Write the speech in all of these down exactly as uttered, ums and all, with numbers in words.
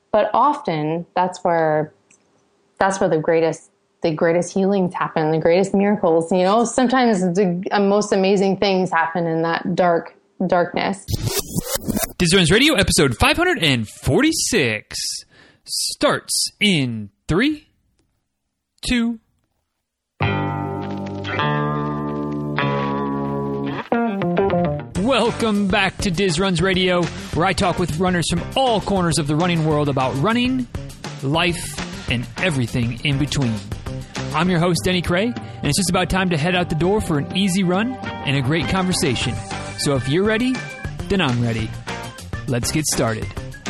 but often that's where, that's where the greatest, the greatest healings happen, the greatest miracles. You know, sometimes the most amazing things happen in that dark darkness. Diz Runs Radio, episode five forty-six, starts in three, two, welcome back to Diz Runs Radio, where I talk with runners from all corners of the running world about running, life, and everything in between. I'm your host, Denny Cray, and it's just about time to head out the door for an easy run and a great conversation. So if you're ready, then I'm ready. Let's get started.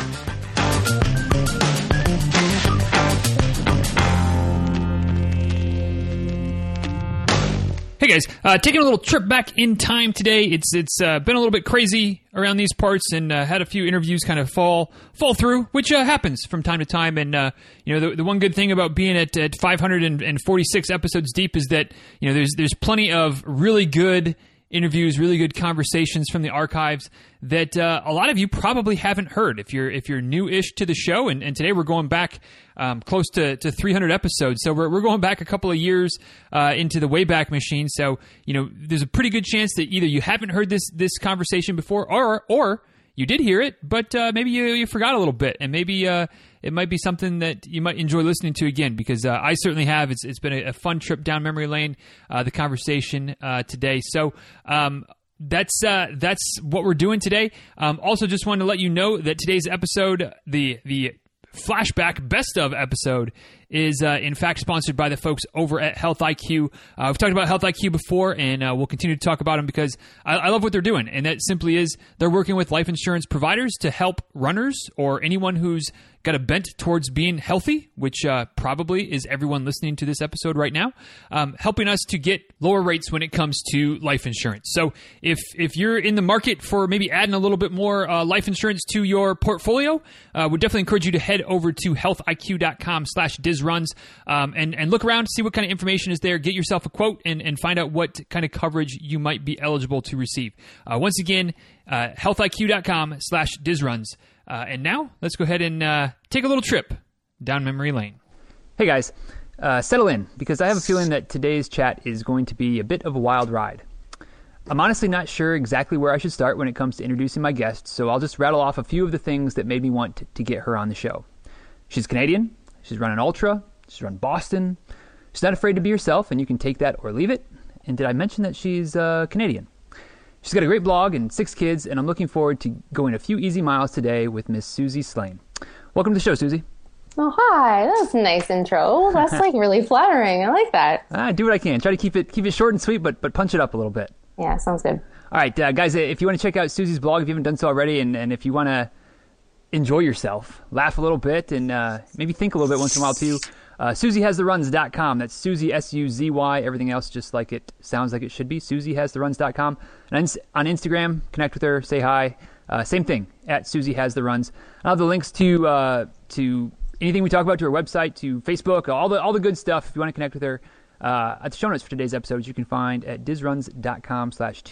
Hey guys, uh, taking a little trip back in time today. It's it's uh, been a little bit crazy around these parts, and uh, had a few interviews kind of fall fall through, which uh, happens from time to time. And uh, you know, the, the one good thing about being at, at five forty-six episodes deep is that you know there's there's plenty of really good interviews, really good conversations from the archives that uh, a lot of you probably haven't heard if you're if you're new-ish to the show. And, and today we're going back um, close to, to three hundred episodes, so we're we're going back a couple of years uh, into the Wayback Machine. So you know, there's a pretty good chance that either you haven't heard this this conversation before, or or you did hear it, but uh, maybe you, you forgot a little bit, and maybe uh, it might be something that you might enjoy listening to again, because uh, I certainly have. It's it's been a, a fun trip down memory lane, uh, the conversation uh, today. So um, that's uh, that's what we're doing today. Um, also, just wanted to let you know that today's episode, the the flashback best of episode, is uh, in fact sponsored by the folks over at Health I Q. Uh, we've talked about Health I Q before, and uh, we'll continue to talk about them because I, I love what they're doing. And that simply is they're working with life insurance providers to help runners or anyone who's got a bent towards being healthy, which uh, probably is everyone listening to this episode right now, um, helping us to get lower rates when it comes to life insurance. So if if you're in the market for maybe adding a little bit more uh, life insurance to your portfolio, uh, would definitely encourage you to head over to healthiq.com slash dizruns um, and, and look around, see what kind of information is there, get yourself a quote, and, and find out what kind of coverage you might be eligible to receive. Uh, once again, uh, healthiq.com slash dizruns. Uh, and now, let's go ahead and uh, take a little trip down memory lane. Hey guys, uh, settle in, because I have a feeling that today's chat is going to be a bit of a wild ride. I'm honestly not sure exactly where I should start when it comes to introducing my guest, so I'll just rattle off a few of the things that made me want to, to get her on the show. She's Canadian, she's run an ultra, she's run Boston, she's not afraid to be herself, and you can take that or leave it. And did I mention that she's uh, Canadian? She's got a great blog and six kids, and I'm looking forward to going a few easy miles today with Miss Susie Slane. Welcome to the show, Susie. Oh, hi. That was a nice intro. That's like really flattering. I like that. I do what I can. Try to keep it keep it short and sweet, but but punch it up a little bit. Yeah, sounds good. All right, uh, guys, if you want to check out Susie's blog, if you haven't done so already, and, and if you want to enjoy yourself, laugh a little bit, and uh, maybe think a little bit once in a while too, Uh, Susie Has The Runs dot com. That's Susie, S U Z Y. Everything else just like it sounds like it should be. Susie Has The Runs dot com. And on Instagram, connect with her, say hi. Uh, same thing, at Susie Has The Runs. I'll have the links to uh, to anything we talk about, to her website, to Facebook, all the all the good stuff. If you want to connect with her, uh, at the show notes for today's episode, you can find at dizruns.com slash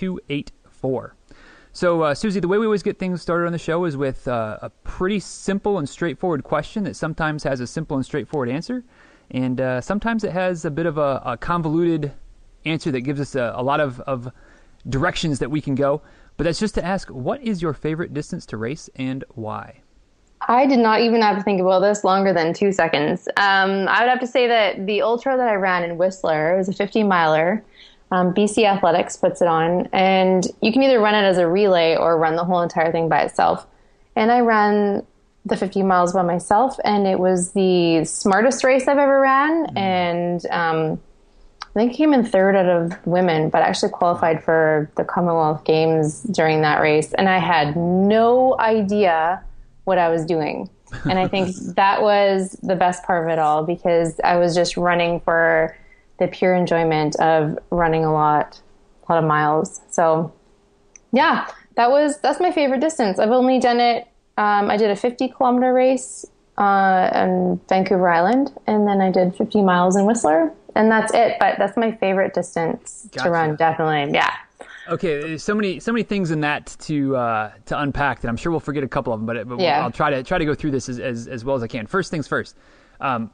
284. So, uh, Susie, the way we always get things started on the show is with uh, a pretty simple and straightforward question that sometimes has a simple and straightforward answer, and uh, sometimes it has a bit of a, a convoluted answer that gives us a, a lot of, of directions that we can go. But that's just to ask, what is your favorite distance to race and why? I did not even have to think about this longer than two seconds. Um, I would have to say that the ultra that I ran in Whistler, it was a fifty miler. Um, B C Athletics puts it on, and you can either run it as a relay or run the whole entire thing by itself. And I ran the fifty miles by myself, and it was the smartest race I've ever ran. Mm-hmm. And um, I think I came in third out of women, but actually qualified for the Commonwealth Games during that race. And I had no idea what I was doing. And I think that was the best part of it all, because I was just running for the pure enjoyment of running a lot, a lot of miles. So yeah, that was, that's my favorite distance. I've only done it. Um, I did a fifty kilometer race, uh, on Vancouver Island, and then I did fifty miles in Whistler, and that's it. But that's my favorite distance Gotcha. to run. Definitely. Yeah. Okay, there's so many so many things in that to uh, to unpack that I'm sure we'll forget a couple of them, but, but Yeah. I'll try to try to go through this as, as, as well as I can. First things first, um,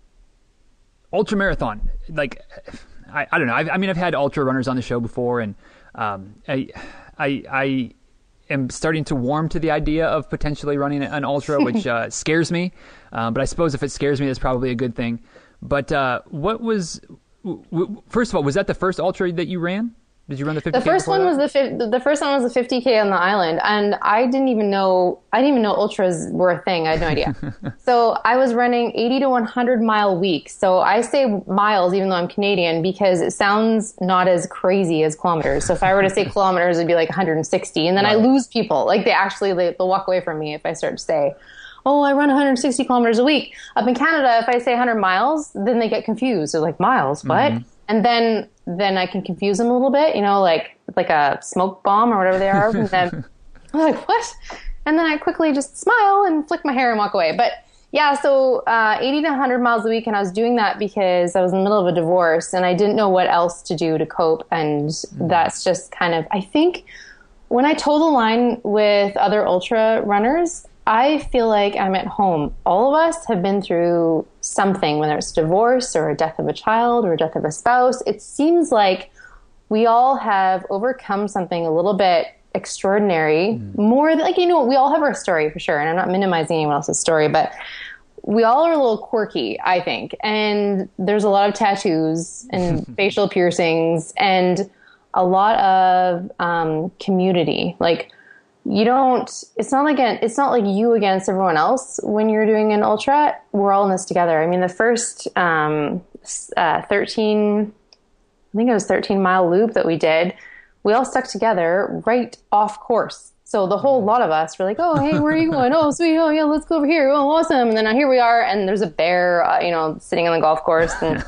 ultra marathon. Like, I, I don't know. I, I mean, I've had ultra runners on the show before, and um, I I I am starting to warm to the idea of potentially running an ultra, which uh, scares me. Um, but I suppose if it scares me, that's probably a good thing. But uh, what was w- w- first of all, was that the first ultra that you ran? Did you run the fifty K? The first one was the fi- the first one was the fifty K on the island, and I didn't even know I didn't even know ultras were a thing. I had no idea. So I was running eighty to one hundred mile weeks. So I say miles, even though I'm Canadian, because it sounds not as crazy as kilometers. So if I were to say kilometers, it'd be like one hundred sixty, and then right. I lose people. Like they actually they, they'll walk away from me if I start to say, "Oh, I run one hundred sixty kilometers a week." Up in Canada, if I say one hundred miles, then they get confused. They're like, "Miles? What?" Mm-hmm. And then then I can confuse them a little bit, you know, like like a smoke bomb or whatever they are. And then I'm like, what? And then I quickly just smile and flick my hair and walk away. But yeah, so uh, eighty to one hundred miles a week. And I was doing that because I was in the middle of a divorce and I didn't know what else to do to cope. And mm. that's just kind of, I think when I toe the line with other ultra runners, I feel like I'm at home. All of us have been through something, whether it's divorce or a death of a child or a death of a spouse. It seems like we all have overcome something a little bit extraordinary, mm. more than, like, you know, we all have our story for sure. And I'm not minimizing anyone else's story, but we all are a little quirky, I think. And there's a lot of tattoos and facial piercings and a lot of um, community. Like, you don't, it's not like, a, it's not like you against everyone else when you're doing an ultra. We're all in this together. I mean, the first um, uh, thirteen, I think it was thirteen mile loop that we did, we all stuck together right off course. So the whole lot of us were like, oh, hey, where are you going? Oh, sweet. Oh, yeah, let's go over here. Oh, awesome. And then here we are. And there's a bear, uh, you know, sitting on the golf course. And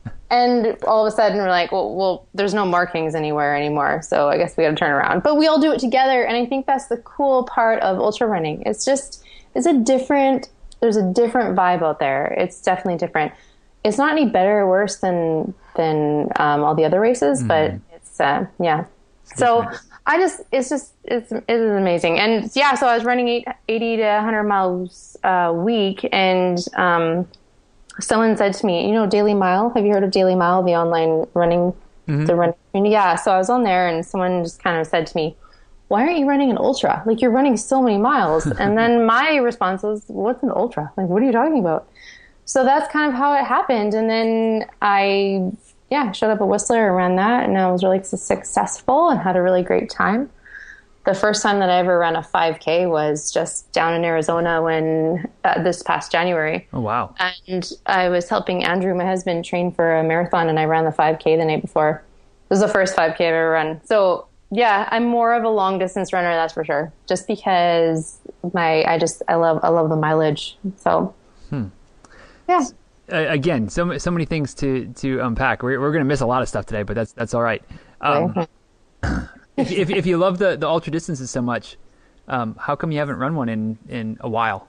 And all of a sudden we're like, well, well, there's no markings anywhere anymore. So I guess we got to turn around. But we all do it together. And I think that's the cool part of ultra running. It's just, it's a different, there's a different vibe out there. It's definitely different. It's not any better or worse than, than um, all the other races, mm. but it's, uh, yeah. So I just, it's just, it's, it is amazing. And yeah, so I was running eight, eighty to one hundred miles a week. And, um, someone said to me, you know, Daily Mile, have you heard of Daily Mile, the online running, mm-hmm. the running? Yeah. So I was on there and someone just kind of said to me, why aren't you running an ultra? Like, you're running so many miles. And then my response was, what's an ultra? Like, what are you talking about? So that's kind of how it happened. And then I, yeah, showed up at Whistler and ran that. And I was really successful and had a really great time. The first time that I ever ran a five K was just down in Arizona when uh, this past January. Oh, wow. And I was helping Andrew, my husband, train for a marathon, and I ran the five K the night before. It was the first five K I've ever run. So, yeah, I'm more of a long distance runner, that's for sure. Just because my, I just, I love, I love the mileage. So, hmm. yeah. Uh, again, so so many things to to unpack. We're we're going to miss a lot of stuff today, but that's that's all right. Um, okay. If, if if you love the, the ultra distances so much, um, how come you haven't run one in, in a while?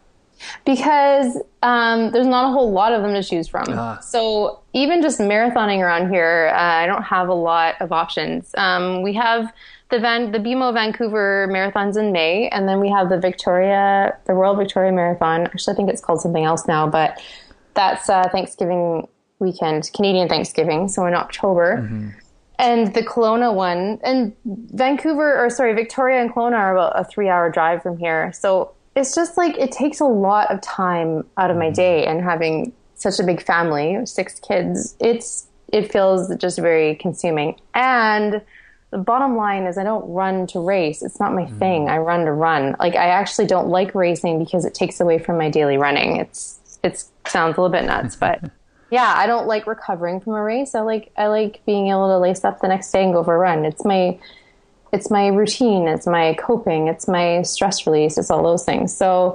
Because um, there's not a whole lot of them to choose from. Uh. So even just marathoning around here, uh, I don't have a lot of options. Um, we have the Van, the B M O Vancouver marathons in May, and then we have the Victoria, the Royal Victoria Marathon. Actually, I think it's called something else now, but that's uh, Thanksgiving weekend, Canadian Thanksgiving, so in October. Mm-hmm. And the Kelowna one, and Vancouver, or sorry, Victoria and Kelowna are about a three hour drive from here. So it's just like, it takes a lot of time out of my day, and having such a big family, six kids, it's, it feels just very consuming. And the bottom line is I don't run to race. It's not my mm. thing. I run to run. Like, I actually don't like racing because it takes away from my daily running. It's, it sounds a little bit nuts, but yeah, I don't like recovering from a race. I like I like being able to lace up the next day and go for a run. It's my it's my routine. It's my coping. It's my stress release. It's all those things. So,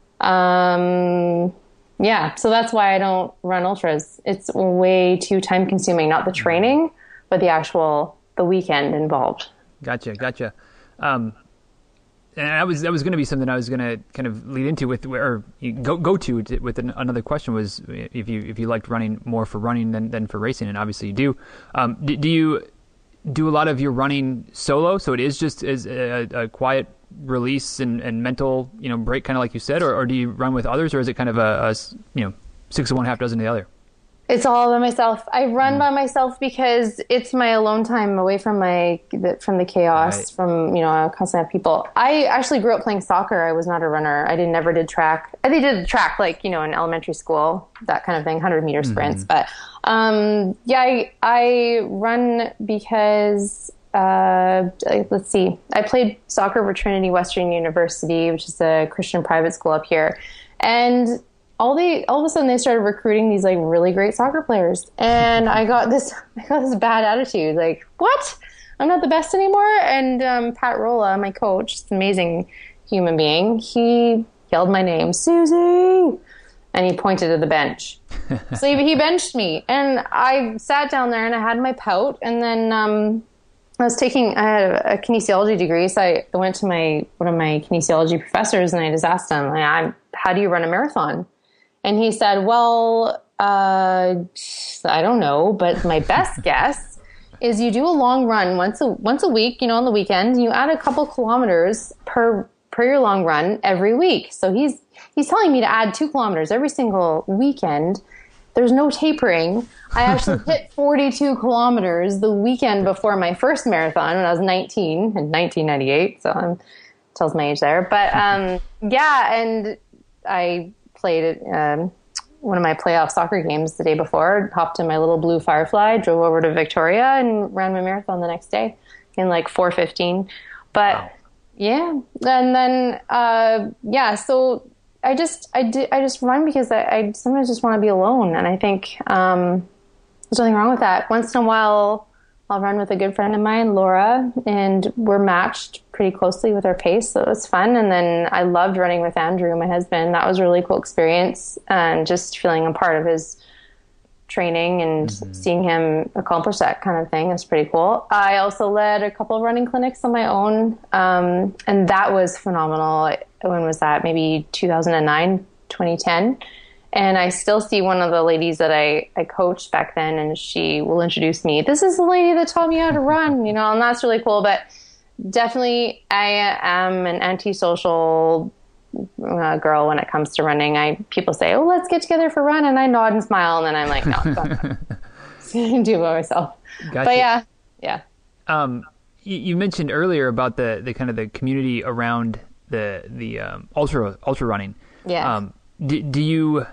um, yeah. So that's why I don't run ultras. It's way too time consuming. Not the training, but the actual the weekend involved. Gotcha, gotcha. Um, and that was that was going to be something I was going to kind of lead into with, or go go to with an, another question was if you if you liked running more for running than, than for racing, and obviously you do. Um, do, do you do a lot of your running solo, so it is just as a, a quiet release and, and mental, you know, break, kind of like you said, or, or do you run with others, or is it kind of a, a you know, six of one, half dozen of the other? It's all by myself. I run mm. by myself because it's my alone time away from my from the chaos, right. from, you know, I constantly have people. I actually grew up playing soccer. I was not a runner. I did never did track. I did track, like, you know, in elementary school, that kind of thing, one hundred meter sprints. Mm. But um, yeah, I, I run because, uh, let's see, I played soccer for Trinity Western University, which is a Christian private school up here. And all they all of a sudden they started recruiting these like really great soccer players, and I got this I got this bad attitude, like, what? I'm not the best anymore. And um, Pat Rolla, my coach, this amazing human being, he yelled my name, Susie, and he pointed to the bench. So he, he benched me, and I sat down there and I had my pout, and then um, I was taking I had a, a kinesiology degree, so I went to my one of my kinesiology professors and I just asked him, like, I'm, how do you run a marathon? And he said, well, uh, I don't know, but my best guess is you do a long run once a once a week, you know, on the weekend. You add a couple kilometers per per your long run every week. So he's he's telling me to add two kilometers every single weekend. There's no tapering. I actually hit forty-two kilometers the weekend before my first marathon when I was nineteen in nineteen ninety-eight. So I'm tells my age there. But um, yeah, and I played um, one of my playoff soccer games the day before, hopped in my little blue Firefly, drove over to Victoria and ran my marathon the next day in like four fifteen. But wow. yeah, and then, uh, yeah, so I just, I did, I just run because I, I sometimes just want to be alone. And I think, um, there's nothing wrong with that. Once in a while, I'll run with a good friend of mine, Laura, and we're matched pretty closely with our pace, so it was fun. And then I loved running with Andrew, my husband. That was a really cool experience, and just feeling a part of his training and mm-hmm. seeing him accomplish that kind of thing is pretty cool. I also led a couple of running clinics on my own, um, and that was phenomenal. When was that? Maybe two thousand nine, twenty ten. And I still see one of the ladies that I, I coached back then, and she will introduce me. This is the lady that taught me how to run, you know, and that's really cool. But definitely I am an antisocial uh, girl when it comes to running. I people say, oh, let's get together for a run. And I nod and smile. And then I'm like, no, I'm going to do it by myself. Gotcha. But yeah, yeah. Um, you, you mentioned earlier about the, the kind of the community around the, the um, ultra, ultra running. Yeah. Um, do, do you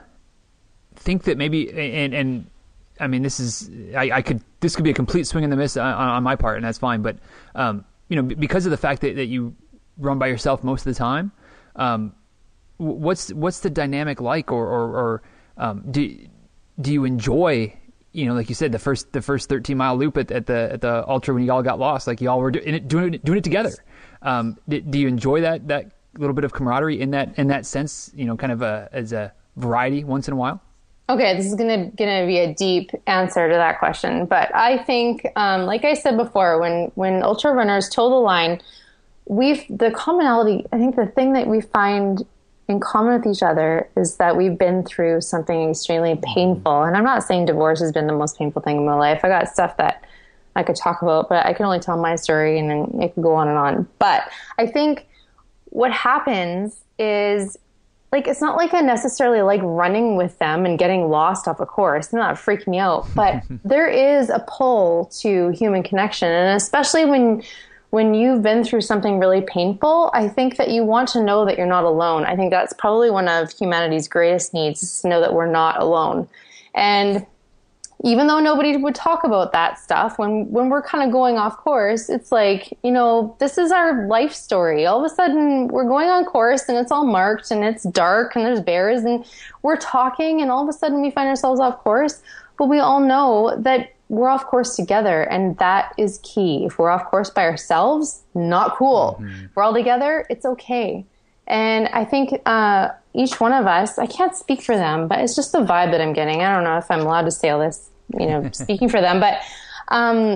think that maybe, and, and I mean, this is, I, I could, this could be a complete swing and the miss on, on my part, and that's fine. But, um, you know, because of the fact that, that you run by yourself most of the time, um, what's, what's the dynamic like, or, or, or um, do, do you enjoy, you know, like you said, the first, the first thirteen mile loop at, at the, at the ultra when you all got lost, like you all were do, in it, doing it, doing it together. Um, do, do you enjoy that, that little bit of camaraderie in that, in that sense, you know, kind of a, as a variety once in a while? Okay, this is gonna gonna be a deep answer to that question, but I think, um, like I said before, when when ultra runners toe the line, we've the commonality. I think the thing that we find in common with each other is that we've been through something extremely painful. And I'm not saying divorce has been the most painful thing in my life. I got stuff that I could talk about, but I can only tell my story, and then it could go on and on. But I think what happens is, like, it's not like I necessarily like running with them and getting lost off a course. It's not freaking me out, but there is a pull to human connection. And especially when, when you've been through something really painful, I think that you want to know that you're not alone. I think that's probably one of humanity's greatest needs, is to know that we're not alone. And even though nobody would talk about that stuff, when, when we're kind of going off course, it's like, you know, this is our life story. All of a sudden we're going on course and it's all marked and it's dark and there's bears and we're talking, and all of a sudden we find ourselves off course. But we all know that we're off course together, and that is key. If we're off course by ourselves, not cool. Mm-hmm. If we're all together, it's okay. And I think uh, each one of us, I can't speak for them, but it's just the vibe that I'm getting. I don't know if I'm allowed to say all this, you know, speaking for them, but um,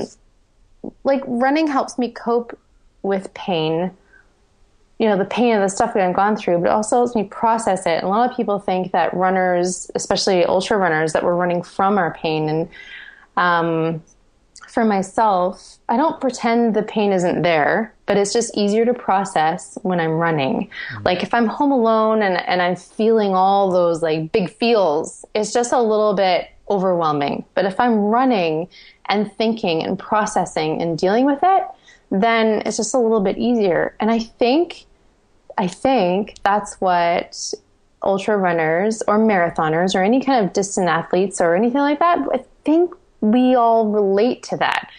like running helps me cope with pain, you know, the pain of the stuff that I've gone through, but it also helps me process it. And a lot of people think that runners, especially ultra runners, that we're running from our pain. And um, for myself, I don't pretend the pain isn't there, but it's just easier to process when I'm running. Mm-hmm. Like if I'm home alone and, and I'm feeling all those like big feels, it's just a little bit overwhelming. But if I'm running and thinking and processing and dealing with it, then it's just a little bit easier. And I think, I think that's what ultra runners or marathoners or any kind of distant athletes or anything like that, I think we all relate to that.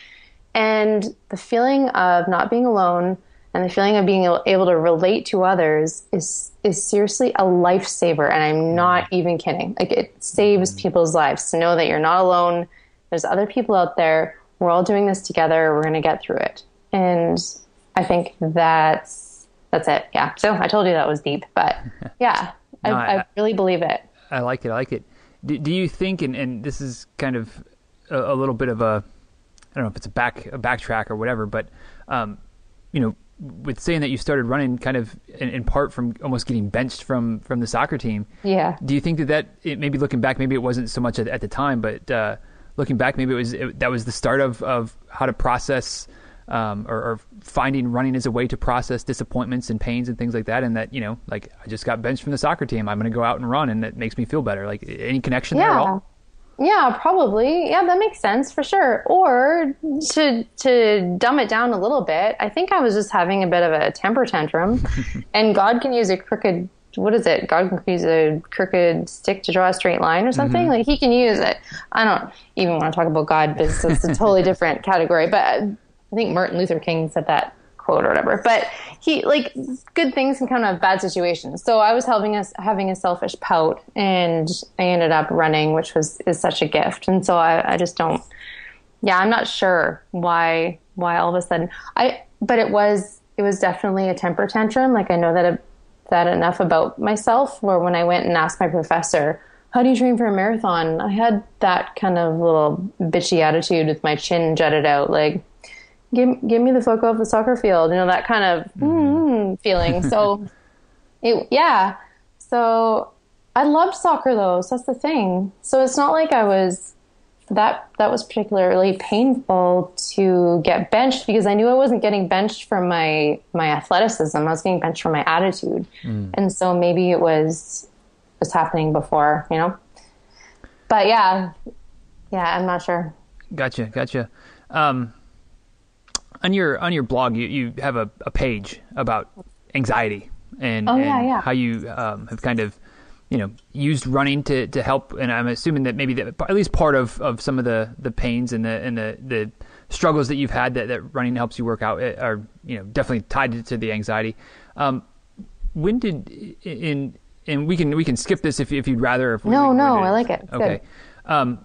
And the feeling of not being alone and the feeling of being able to relate to others is is seriously a lifesaver. And I'm not even kidding. Like, it saves people's lives to know that you're not alone. There's other people out there. We're all doing this together. We're going to get through it. And I think that's that's it. Yeah. So I told you that was deep, but yeah, no, I, I, I really believe it. I like it. I like it. Do, do you think, and, and this is kind of a, a little bit of a, I don't know if it's a back a backtrack or whatever, but um, you know, with saying that you started running kind of in, in part from almost getting benched from from the soccer team. Yeah. Do you think that that it, maybe looking back, maybe it wasn't so much at, at the time, but uh, looking back, maybe it was it, that was the start of of how to process. Um, or, or finding running as a way to process disappointments and pains and things like that, and that, you know, like, I just got benched from the soccer team, I'm going to go out and run, and that makes me feel better. Like, any connection yeah. there at all? Yeah, probably. Yeah, that makes sense for sure. Or to to dumb it down a little bit, I think I was just having a bit of a temper tantrum, and God can use a crooked. What is it? God can use a crooked stick to draw a straight line or something. Mm-hmm. Like, he can use it. I don't even want to talk about God because it's a totally different category, but I think Martin Luther King said that quote or whatever, but he, like, good things can come out of bad situations. So I was having a, having a selfish pout, and I ended up running, which was, is such a gift. And so I, I just don't, yeah, I'm not sure why, why all of a sudden I, but it was, it was definitely a temper tantrum. Like, I know that, that enough about myself, where when I went and asked my professor, how do you train for a marathon? I had that kind of little bitchy attitude with my chin jutted out, like, Give, give me the fuck off the soccer field, you know, that kind of mm, feeling. So, it, yeah. So, I loved soccer, though. So that's the thing. So it's not like I was that. That was particularly painful to get benched, because I knew I wasn't getting benched for my my athleticism. I was getting benched for my attitude, mm. and so maybe it was was happening before, you know. But yeah, yeah, I'm not sure. Gotcha, gotcha. Um, On your on your blog, you, you have a, a page about anxiety and, oh, and yeah, yeah. how you um, have kind of, you know, used running to, to help. And I'm assuming that maybe that at least part of, of some of the, the pains and the and the, the struggles that you've had that, that running helps you work out are, you know, definitely tied to, to the anxiety. Um, when did in and we can we can skip this if if you'd rather. If no, we, no, I like it. It's okay. Um,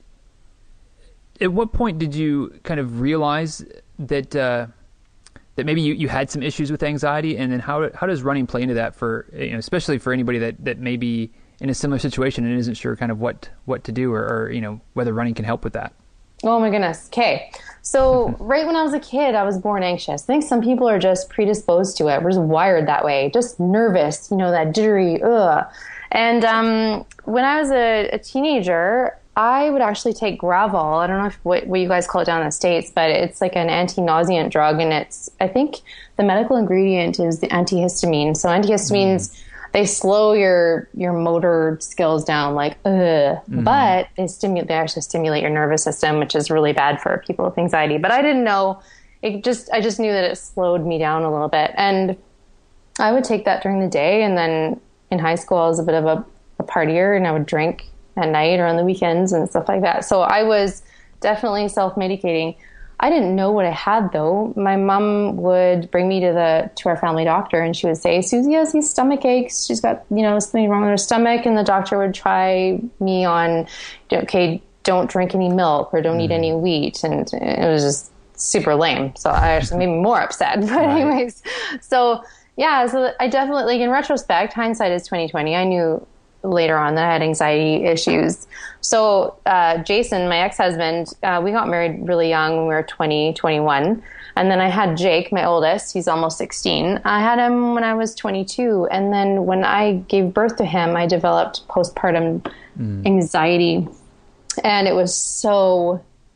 at what point did you kind of realize that uh, that maybe you, you had some issues with anxiety, and then how how does running play into that for, you know, especially for anybody that, that may be in a similar situation and isn't sure kind of what, what to do, or, or you know, whether running can help with that? Oh my goodness. Okay. So right when I was a kid, I was born anxious. I think some people are just predisposed to it. We're just wired that way, just nervous, you know, that jittery, ugh. And um, when I was a, a teenager, I would actually take Gravol. I don't know if what, what you guys call it down in the States, but it's like an anti-nauseant drug. And it's, I think the medical ingredient is the antihistamine. So antihistamines, mm. they slow your, your motor skills down, like, ugh. Mm-hmm. But they stimulate, they actually stimulate your nervous system, which is really bad for people with anxiety. But I didn't know, it just, I just knew that it slowed me down a little bit. And I would take that during the day. And then in high school, I was a bit of a, a partier, and I would drink at night or on the weekends and stuff like that. So I was definitely self-medicating. I didn't know what I had, though. My mom would bring me to the to our family doctor, and she would say, Susie has these stomach aches. She's got, you know, something wrong with her stomach. And the doctor would try me on, okay, don't drink any milk or don't mm. eat any wheat. And it was just super lame. So I actually made me more upset. But right. anyways, so yeah, so I definitely, like, in retrospect, hindsight is twenty twenty. I knew later on that I had anxiety issues. So uh, Jason, my ex-husband, uh, we got married really young when we were twenty, twenty-one. And then I had Jake, my oldest. He's almost sixteen. I had him when I was twenty-two. And then when I gave birth to him, I developed postpartum mm. anxiety. And it was so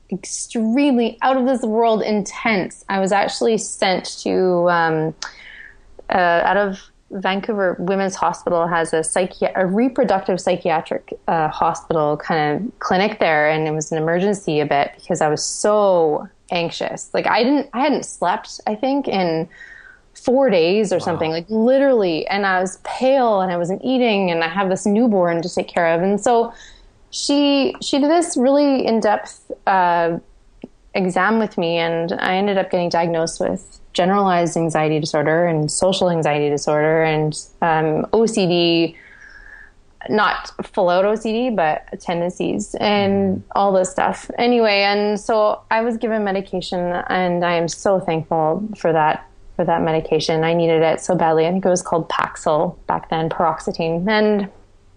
extremely out of this world intense. I was actually sent to, um, uh, out of Vancouver Women's Hospital has a psychi- a reproductive psychiatric uh, hospital kind of clinic there. And it was an emergency a bit because I was so anxious. Like I didn't, I hadn't slept, I think, in four days or wow. something, like literally. And I was pale and I wasn't eating and I have this newborn to take care of. And so she, she did this really in-depth uh, exam with me, and I ended up getting diagnosed with generalized anxiety disorder and social anxiety disorder and um, O C D, not full out O C D, but tendencies and all this stuff. Anyway, and so I was given medication, and I am so thankful for that, for that medication. I needed it so badly. I think it was called Paxil back then, paroxetine, and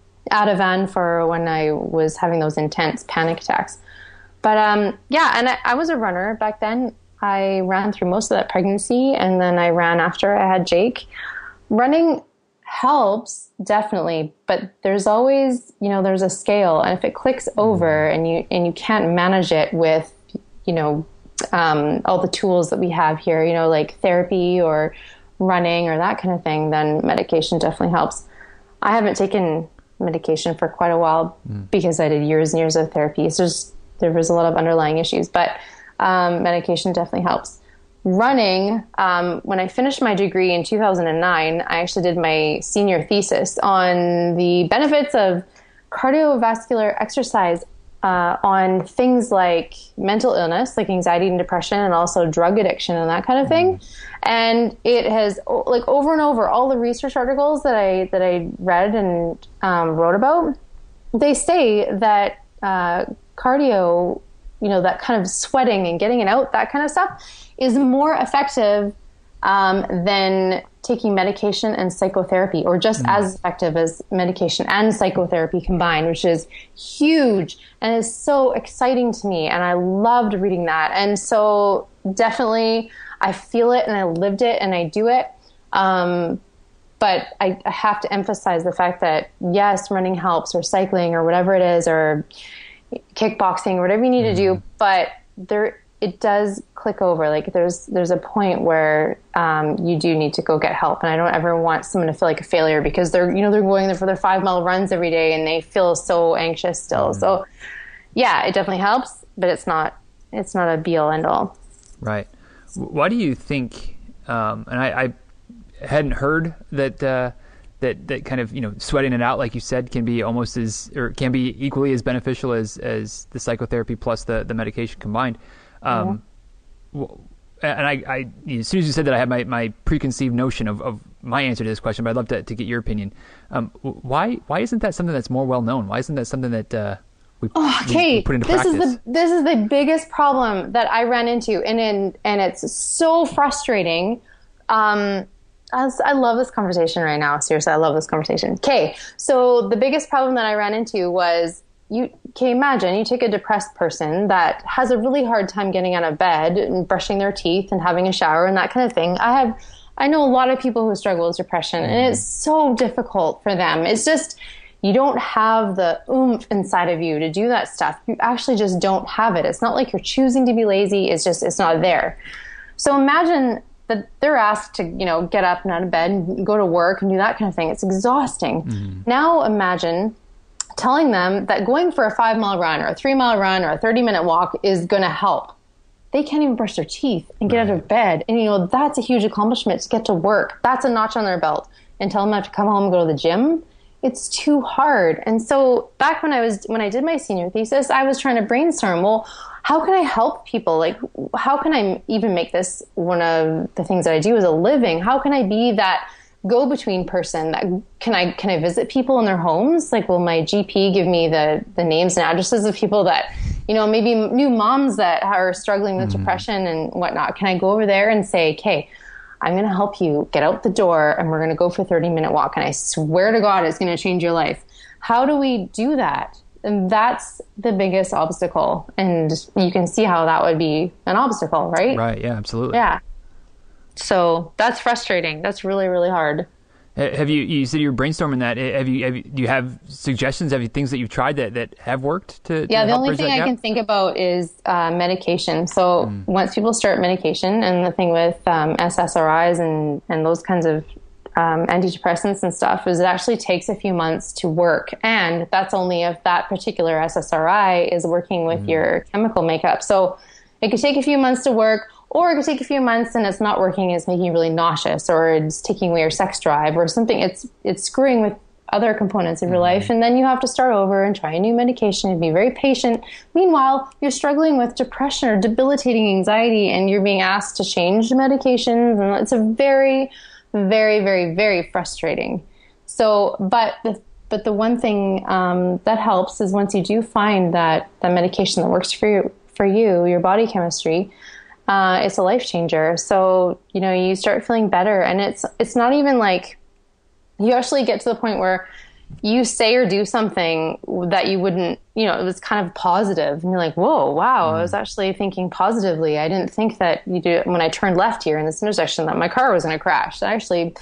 Ativan for when I was having those intense panic attacks. But um, yeah, and I, I was a runner back then. I ran through most of that pregnancy, and then I ran after I had Jake. Running helps, definitely, but there's always, you know, there's a scale, and if it clicks over and you and you can't manage it with, you know, um, all the tools that we have here, you know, like therapy or running or that kind of thing, then medication definitely helps. I haven't taken medication for quite a while mm. because I did years and years of therapy. So there's, there was a lot of underlying issues, but um, medication definitely helps. Running, um, when I finished my degree in two thousand nine, I actually did my senior thesis on the benefits of cardiovascular exercise uh, on things like mental illness, like anxiety and depression, and also drug addiction and that kind of thing. And it has, like, over and over, all the research articles that I that I read and um, wrote about, they say that uh, cardio, you know, that kind of sweating and getting it out, that kind of stuff, is more effective um, than taking medication and psychotherapy, or just mm. as effective as medication and psychotherapy combined, which is huge and is so exciting to me. And I loved reading that. And so definitely I feel it and I lived it and I do it. Um, but I, I have to emphasize the fact that yes, running helps, or cycling, or whatever it is, or kickboxing, or whatever you need mm. to do. But there, it does click over. Like there's, there's a point where, um, you do need to go get help. And I don't ever want someone to feel like a failure because they're, you know, they're going there for their five mile runs every day and they feel so anxious still. Mm-hmm. So yeah, it definitely helps, but it's not, it's not a be all end all. Right. Why do you think, um, and I, I hadn't heard that, uh, that, that kind of, you know, sweating it out, like you said, can be almost as, or can be equally as beneficial as, as the psychotherapy plus the, the medication combined. Um, mm-hmm. And I, I, as soon as you said that, I had my, my preconceived notion of, of my answer to this question, but I'd love to, to get your opinion. Um, why, why isn't that something that's more well known? Why isn't that something that, uh, we, oh, okay. we, we put into this practice? Is the, this is the biggest problem that I ran into, and in, and it's so frustrating. Um, I, I love this conversation right now. Seriously, I love this conversation. Okay. So the biggest problem that I ran into was, you can imagine you take a depressed person that has a really hard time getting out of bed and brushing their teeth and having a shower and that kind of thing. I have, I know a lot of people who struggle with depression, and it's so difficult for them. It's just, you don't have the oomph inside of you to do that stuff. You actually just don't have it. It's not like you're choosing to be lazy. It's just, it's not there. So imagine that they're asked to, you know, get up and out of bed and go to work and do that kind of thing. It's exhausting. Mm-hmm. Now imagine telling them that going for a five mile run or a three mile run or a thirty minute walk is going to help. They can't even brush their teeth and get right. out of bed. And, you know, that's a huge accomplishment to get to work. That's a notch on their belt. And tell them I have to come home and go to the gym. It's too hard. And so back when I was, when I did my senior thesis, I was trying to brainstorm, well, how can I help people? Like, how can I even make this one of the things that I do as a living? How can I be that go-between person? That can I can I visit people in their homes? Like, will my G P give me the the names and addresses of people that, you know, maybe new moms that are struggling with mm-hmm. depression and whatnot? Can I go over there and say, okay, I'm going to help you get out the door and we're going to go for a thirty minute walk, and I swear to God it's going to change your life? How do we do that? And that's the biggest obstacle. And you can see how that would be an obstacle, right? Right. Yeah, absolutely. Yeah. So that's frustrating. That's really, really hard. Have you, you said you were brainstorming that. Have you, have you, do you have suggestions? Have you things that you've tried that, that have worked to, to Yeah, the help only bridge thing that I gap? can think about is uh, medication. So mm. once people start medication, and the thing with um, S S R Is and, and those kinds of um, antidepressants and stuff is it actually takes a few months to work. And that's only if that particular S S R I is working with mm. your chemical makeup. So it could take a few months to work, or it could take a few months and it's not working, it's making you really nauseous, or it's taking away your sex drive or something. It's it's screwing with other components of your life. And then you have to start over and try a new medication and be very patient. Meanwhile, you're struggling with depression or debilitating anxiety and you're being asked to change the medications. And it's a very, very, very, very frustrating. So, but the but the one thing um, that helps is once you do find that, that medication that works for you, for you, your body chemistry, Uh, it's a life changer. So, you know, you start feeling better, and it's, it's not even like you actually get to the point where you say or do something that you wouldn't, you know, it was kind of positive and you're like, whoa, wow, mm. I was actually thinking positively. I didn't think that you do when I turned left here in this intersection that my car was going to crash. I actually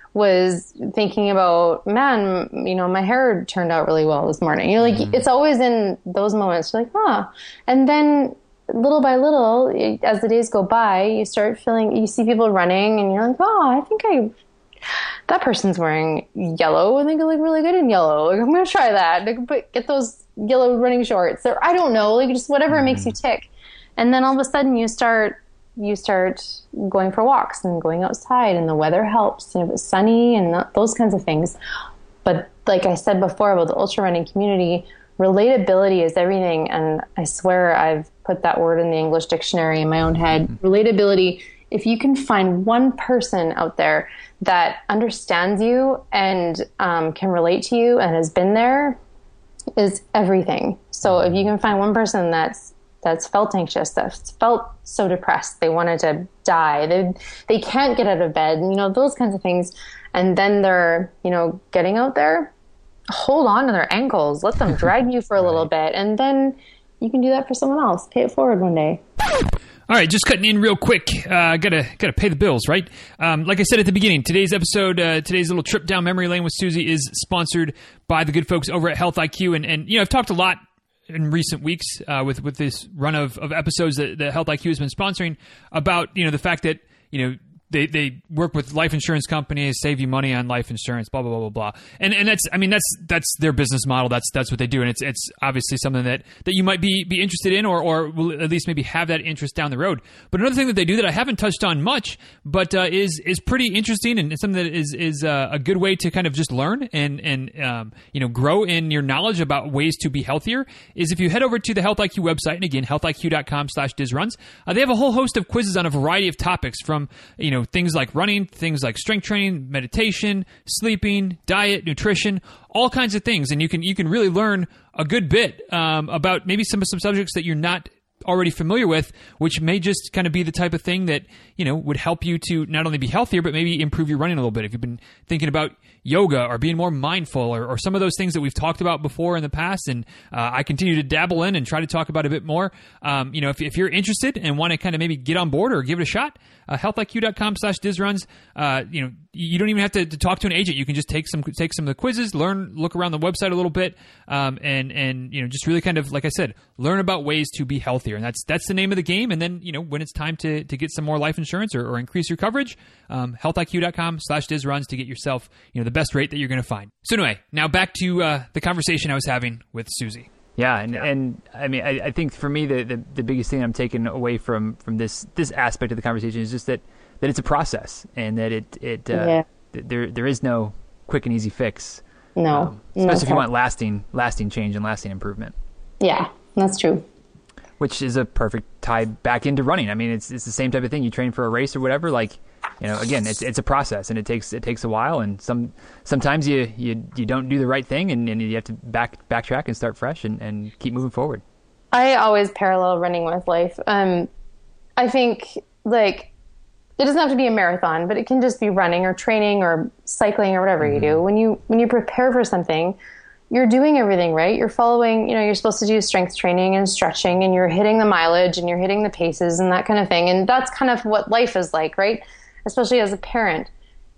was thinking about, man, you know, my hair turned out really well this morning. You're like, mm. it's always in those moments. You're like, huh. And then little by little, as the days go by, you start feeling, you see people running and you're like, oh, I think I, that person's wearing yellow. I think I look really good in yellow. Like, I'm going to try that. Like, put, get those yellow running shorts, or I don't know, like just whatever mm-hmm. makes you tick. And then all of a sudden you start, you start going for walks and going outside, and the weather helps, and if it's sunny and that, those kinds of things. But like I said before about the ultra running community, relatability is everything. And I swear I've put that word in the English dictionary in my own head. Relatability, if you can find one person out there that understands you and um, can relate to you and has been there, is everything. So if you can find one person that's that's felt anxious, that's felt so depressed, they wanted to die, they they can't get out of bed, you know, those kinds of things, and then they're, you know, getting out there, hold on to their ankles, let them drag you for a little bit, and then you can do that for someone else. Pay it forward one day. All right, just cutting in real quick. Uh, gotta gotta pay the bills, right? Um, like I said at the beginning, today's episode, uh, today's little trip down memory lane with Susie is sponsored by the good folks over at Health I Q. And, and you know, I've talked a lot in recent weeks uh, with with this run of, of episodes that, that Health I Q has been sponsoring about, you know, the fact that, you know, They they work with life insurance companies, save you money on life insurance, blah blah blah blah blah. And and that's I mean that's that's their business model. That's that's what they do, and it's it's obviously something that, that you might be be interested in, or or will at least maybe have that interest down the road. But another thing that they do that I haven't touched on much, but uh, is is pretty interesting, and something that is is uh, a good way to kind of just learn and and um, you know grow in your knowledge about ways to be healthier. Is if you head over to the Health I Q website, and again health I Q dot com slash dizruns, uh, they have a whole host of quizzes on a variety of topics, from you know things like running, things like strength training, meditation, sleeping, diet, nutrition, all kinds of things. And you can you can really learn a good bit um, about maybe some some subjects that you're not already familiar with, which may just kind of be the type of thing that, you know, would help you to not only be healthier, but maybe improve your running a little bit. If you've been thinking about yoga or being more mindful, or, or some of those things that we've talked about before in the past, and uh, I continue to dabble in and try to talk about a bit more. Um, you know, if, if you're interested and want to kind of maybe get on board or give it a shot, uh, health I Q dot com slash dizruns. Uh, you know, you don't even have to, to talk to an agent. You can just take some take some of the quizzes, learn, look around the website a little bit, um, and and you know, just really kind of, like I said, learn about ways to be healthier. And that's that's the name of the game. And then, you know, when it's time to to get some more life insurance or, or increase your coverage, um, health I Q dot com slash dizruns to get yourself, you know, the best rate that you're going to find. So anyway, now back to uh, the conversation I was having with Susie. Yeah, and, yeah. and I mean, I, I think for me, the, the, the biggest thing I'm taking away from, from this this aspect of the conversation is just that, that it's a process, and that it it uh, yeah. th- there there is no quick and easy fix. No, um, especially no, if you want lasting lasting change and lasting improvement. Yeah, that's true. Which is a perfect tie back into running. I mean, it's it's the same type of thing. You train for a race or whatever, like. You know, again, it's it's a process, and it takes it takes a while, and some sometimes you you, you don't do the right thing, and, and you have to back backtrack and start fresh and, and keep moving forward. I always parallel running with life. Um, I think like it doesn't have to be a marathon, but it can just be running or training or cycling or whatever mm-hmm. you do. When you when you prepare for something, you're doing everything right. You're following, you know, you're supposed to do strength training and stretching, and you're hitting the mileage and you're hitting the paces and that kind of thing. And that's kind of what life is like, right? Especially as a parent.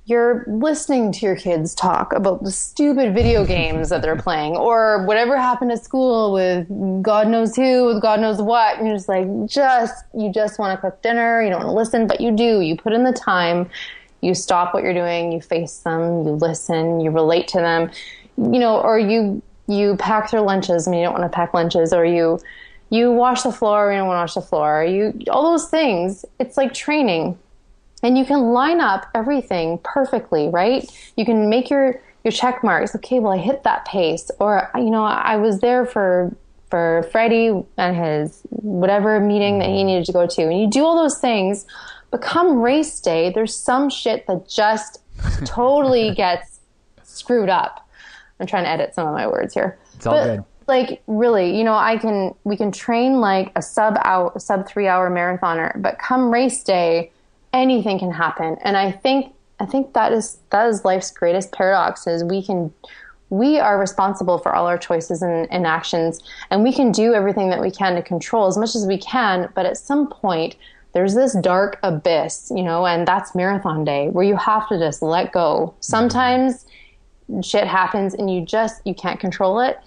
you're listening to your kids talk about the stupid video games that they're playing or whatever happened at school with God knows who, with God knows what. And you're just like, just, you just want to cook dinner. You don't want to listen, but you do. You put in the time, you stop what you're doing, you face them, you listen, you relate to them, you know, or you, you pack their lunches. I mean, you don't want to pack lunches, or you, you wash the floor, you don't want to wash the floor. You, all those things, it's like training. And you can line up everything perfectly, right? You can make your, your check marks. Okay, well, I hit that pace. Or, you know, I was there for for Freddie and his whatever meeting that he needed to go to. And you do all those things. But come race day, there's some shit that just totally gets screwed up. I'm trying to edit some of my words here. It's all but, good. Like, really, you know, I can we can train like a sub hour, sub three hour marathoner. But come race day, anything can happen. And I think I think that is that is life's greatest paradox, is we can we are responsible for all our choices and, and actions, and we can do everything that we can to control as much as we can, but at some point there's this dark abyss, you know, and that's marathon day, where you have to just let go. Sometimes shit happens and you just you can't control it.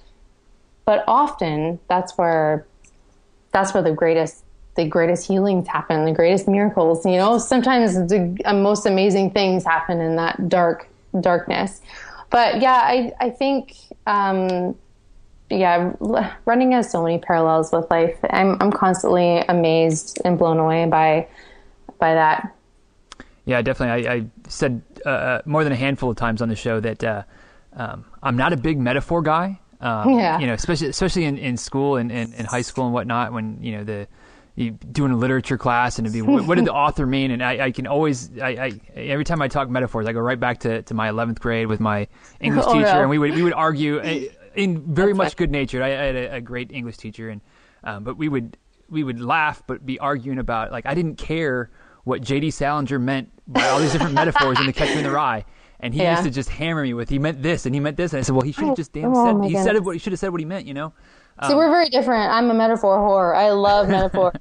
But often that's where that's where the greatest the greatest healings happen, the greatest miracles, you know, sometimes the uh, most amazing things happen in that dark darkness. But yeah, I, I think, um, yeah, running has so many parallels with life. I'm, I'm constantly amazed and blown away by, by that. Yeah, definitely. I, I said uh, more than a handful of times on the show that uh, um, I'm not a big metaphor guy. Um, yeah. You know, especially especially in, in school and in, in high school and whatnot, when, you know, the you doing a literature class and it'd be, what, what did the author mean? And I, I can always, I, I, every time I talk metaphors, I go right back to, to my eleventh grade with my English oh, teacher, no. and we would we would argue in very That's much right. good natured. I, I had a, a great English teacher, and um, but we would we would laugh, but be arguing about, like, I didn't care what J D Salinger meant by all these different metaphors in The Catcher in the Rye. And he Yeah. used to just hammer me with, he meant this and he meant this. And I said, well, he should have just damn Oh, said, my he said goodness. it, what he should have said what he meant, you know? See, we're very different. I'm a metaphor whore. I love metaphors.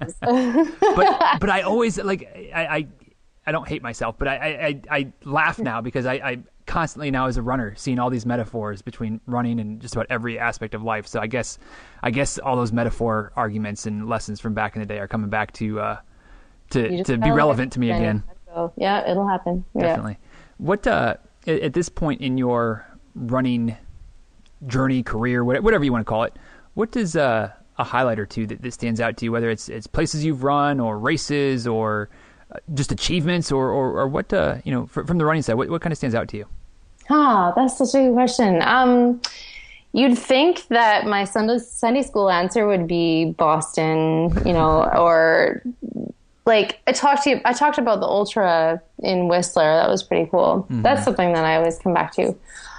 but but I always, like, I I, I don't hate myself, but I, I, I laugh now because I, I constantly now as a runner seeing all these metaphors between running and just about every aspect of life. So I guess I guess all those metaphor arguments and lessons from back in the day are coming back to uh You to just to be gotta relevant to me let it again. go. Yeah, it'll happen. Definitely. What uh at, at this point in your running journey, career, wha- whatever you want to call it, what does uh, a highlight or two that, that stands out to you, whether it's it's places you've run or races or uh, just achievements or, or, or what, uh, you know, fr- from the running side, what, what kind of stands out to you? Ah, that's such a good question. Um, you'd think that my Sunday, Sunday school answer would be Boston, you know, or like I talked to you, I talked about the ultra in Whistler. That was pretty cool. Mm-hmm. That's something that I always come back to.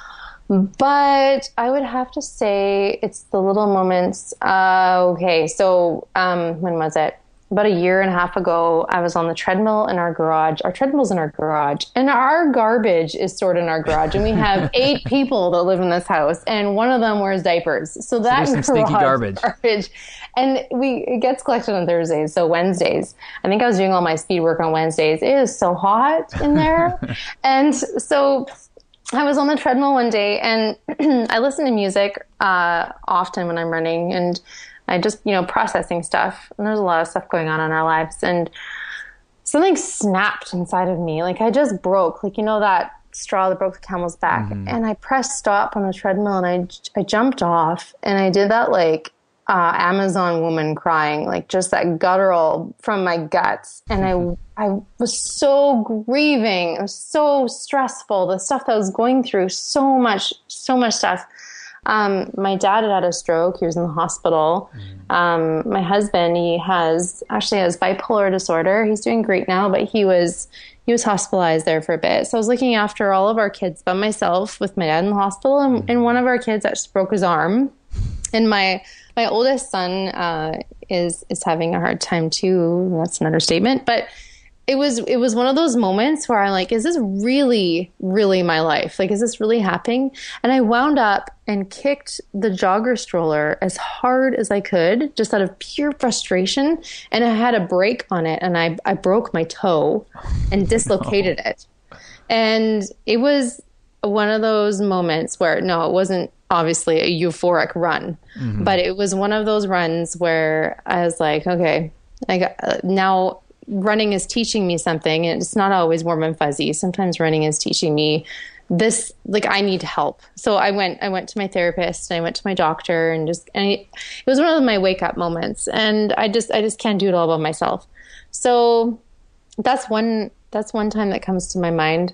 But I would have to say it's the little moments. Uh, okay, so um, when was it? About a year and a half ago, I was on the treadmill in our garage. Our treadmill's in our garage, and our garbage is stored in our garage. And we have eight people that live in this house, and one of them wears diapers. So that so there's some stinky garbage. garbage, and we it gets collected on Thursdays. So Wednesdays, I think I was doing all my speed work on Wednesdays. It is so hot in there, and so I was on the treadmill one day, and I listen to music uh, often when I'm running, and I just, you know, processing stuff. And there's a lot of stuff going on in our lives. And something snapped inside of me. Like I just broke, like, you know, that straw that broke the camel's back. Mm-hmm. And I pressed stop on the treadmill and I, I jumped off and I did that like uh, Amazon woman crying, like just that guttural from my guts. And I, I was so grieving. It was so stressful. The stuff that I was going through, so much, so much stuff. Um, my dad had had a stroke. He was in the hospital. Um, my husband, he has actually has bipolar disorder. He's doing great now, but he was, he was hospitalized there for a bit. So I was looking after all of our kids by myself with my dad in the hospital. And, and one of our kids actually broke his arm. And my, my oldest son, uh, is, is having a hard time too. That's an understatement, but it was, it was one of those moments where I'm like, is this really, really my life? Like, is this really happening? And I wound up and kicked the jogger stroller as hard as I could, just out of pure frustration. And I had a break on it and I, I broke my toe and dislocated it. And it was one of those moments where, no, it wasn't obviously a euphoric run, mm-hmm. but it was one of those runs where I was like, okay, I got, uh, now running is teaching me something. And it's not always warm and fuzzy. Sometimes running is teaching me this, like, I need help. So I went, I went to my therapist and I went to my doctor and just, and it, it was one of my wake up moments. And I just, I just can't do it all by myself. So that's one, that's one time that comes to my mind.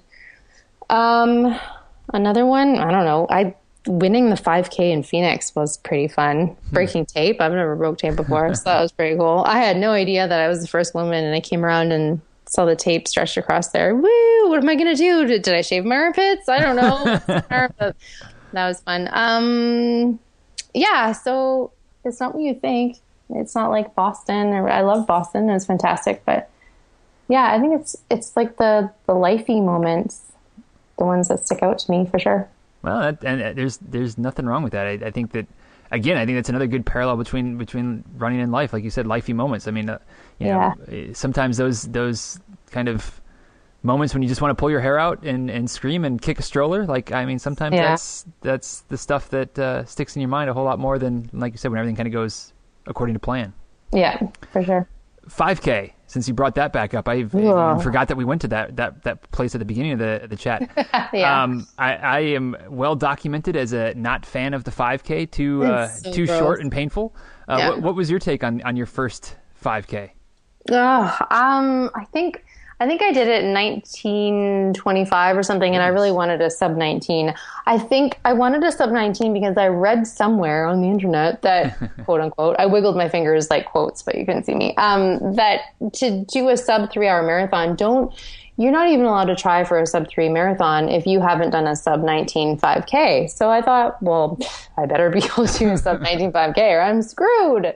Um, another one, I don't know. I, winning the five K in Phoenix was pretty fun. Breaking tape. I've never broke tape before. So that was pretty cool. I had no idea that I was the first woman, and I came around and saw the tape stretched across there. Woo! What am I going to do? Did, did I shave my armpits? I don't know. That was fun. Um, yeah, so it's not what you think. It's not like Boston. Or, I love Boston. It was fantastic. But yeah, I think it's it's like the, the lifey moments, the ones that stick out to me for sure. Well, that, and there's there's nothing wrong with that. I, I think that, again, I think that's another good parallel between between running and life. Like you said, lifey moments. I mean, uh, you yeah. know, sometimes those those kind of moments when you just want to pull your hair out and, and scream and kick a stroller. Like, I mean, sometimes yeah. that's that's the stuff that uh, sticks in your mind a whole lot more than, like you said, when everything kind of goes according to plan. Yeah, for sure. five K. Since you brought that back up, I even forgot that we went to that, that, that place at the beginning of the the chat. yeah. um, I, I am well documented as a not fan of the five K, too uh, so too gross. Short and painful. Uh, yeah. what, what was your take on, on your first five K? Oh, um, I think I think I did it in nineteen twenty-five or something, and I really wanted a sub nineteen. I think I wanted a sub nineteen because I read somewhere on the internet that, quote unquote, I wiggled my fingers like quotes, but you couldn't see me, um, that to do a sub three hour marathon, don't, you're not even allowed to try for a sub three marathon if you haven't done a sub nineteen five K. So I thought, well, I better be able to do a sub nineteen five K or I'm screwed.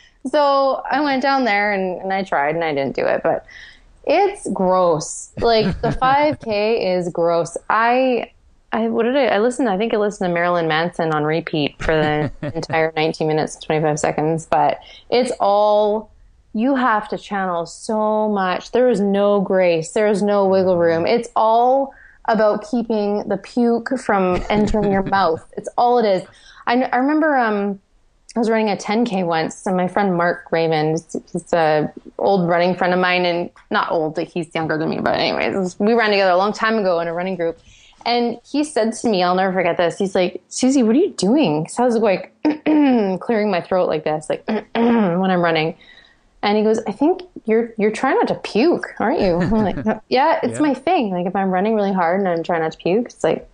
So I went down there and, and I tried and I didn't do it, but it's gross. Like the five K is gross. I, I, what did I, I listened, I think I listened to Marilyn Manson on repeat for the entire nineteen minutes and twenty-five seconds, but it's all, you have to channel so much. There is no grace. There is no wiggle room. It's all about keeping the puke from entering your mouth. It's all it is. I, I remember, um, I was running a ten K once, and my friend Mark Raymond, he's a old running friend of mine, and not old, he's younger than me, but anyways, we ran together a long time ago in a running group. And he said to me, I'll never forget this. He's like, Susie, what are you doing? So I was like clearing my throat like this, like when I'm running. And he goes, I think you're you're trying not to puke, aren't you? I'm like, yeah, it's yeah. my thing. Like if I'm running really hard and I'm trying not to puke, it's like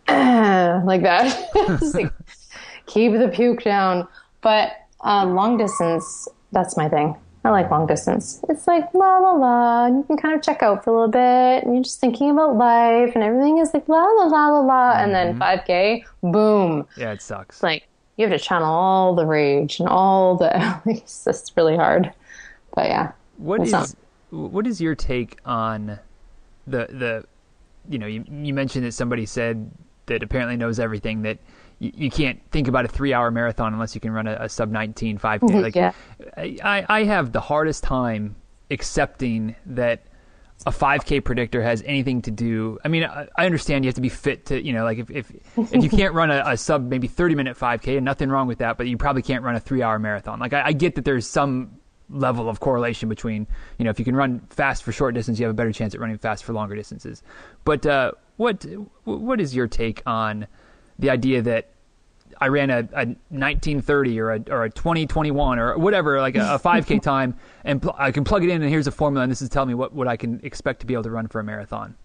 like that. It's like, keep the puke down. But uh, long distance, that's my thing. I like long distance. It's like la la la, and you can kind of check out for a little bit, and you're just thinking about life, and everything is like la la la la la, mm-hmm. and then five K, boom. Yeah, it sucks. It's like you have to channel all the rage and all the. It's just really hard. But yeah, what is not... what is your take on the the, you know, you you mentioned that somebody said that apparently knows everything that. You, you can't think about a three-hour marathon unless you can run a, a sub nineteen five K. Like, yeah. I, I have the hardest time accepting that a five K predictor has anything to do. I mean, I, I understand you have to be fit to, you know, like if if, if you can't run a, a sub maybe thirty-minute five K, and nothing wrong with that, but you probably can't run a three-hour marathon. Like, I, I get that there's some level of correlation between, you know, if you can run fast for short distance, you have a better chance at running fast for longer distances. But uh, what what is your take on the idea that I ran a, a nineteen thirty or a or a twenty twenty-one or whatever, like a, a five K time, and pl- I can plug it in, and here's a formula, and this is telling me what, what I can expect to be able to run for a marathon?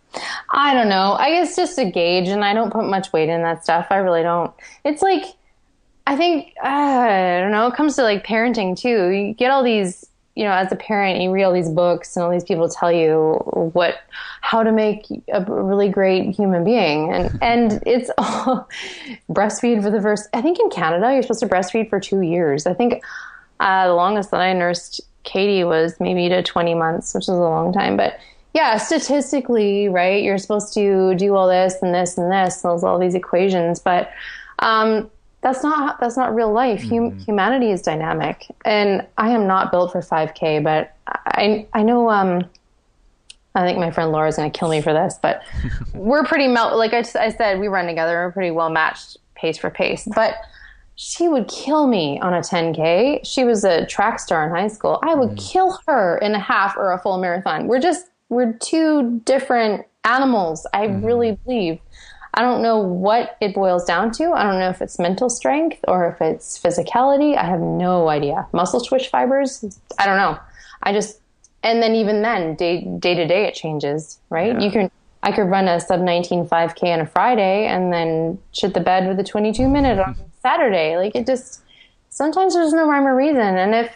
I don't know. I guess just a gauge, and I don't put much weight in that stuff. I really don't. It's like, I think, uh, I don't know, it comes to like parenting too. You get all these, you know, as a parent, you read all these books and all these people tell you what, how to make a really great human being. And, and it's all breastfeed for the first, I think in Canada, you're supposed to breastfeed for two years. I think uh, the longest that I nursed Katie was maybe to twenty months, which is a long time. But yeah, statistically, right, you're supposed to do all this and this and this, and all these equations. But, um, That's not that's not real life. Hum- mm-hmm. Humanity is dynamic, and I am not built for five K. But I I know um, I think my friend Laura's going to kill me for this, but we're pretty mel- like I, I said, we run together. We're pretty well matched pace for pace, but she would kill me on a ten K. She was a track star in high school. I would mm. kill her in a half or a full marathon. We're just, we're two different animals. I mm. really believe. I don't know what it boils down to. I don't know if it's mental strength or if it's physicality. I have no idea. Muscle twitch fibers. I don't know. I just, and then even then day, day to day, it changes, right? Yeah. You can, I could run a sub nineteen five K on a Friday and then shit the bed with a twenty-two minute on Saturday. Like it just, sometimes there's no rhyme or reason. And if,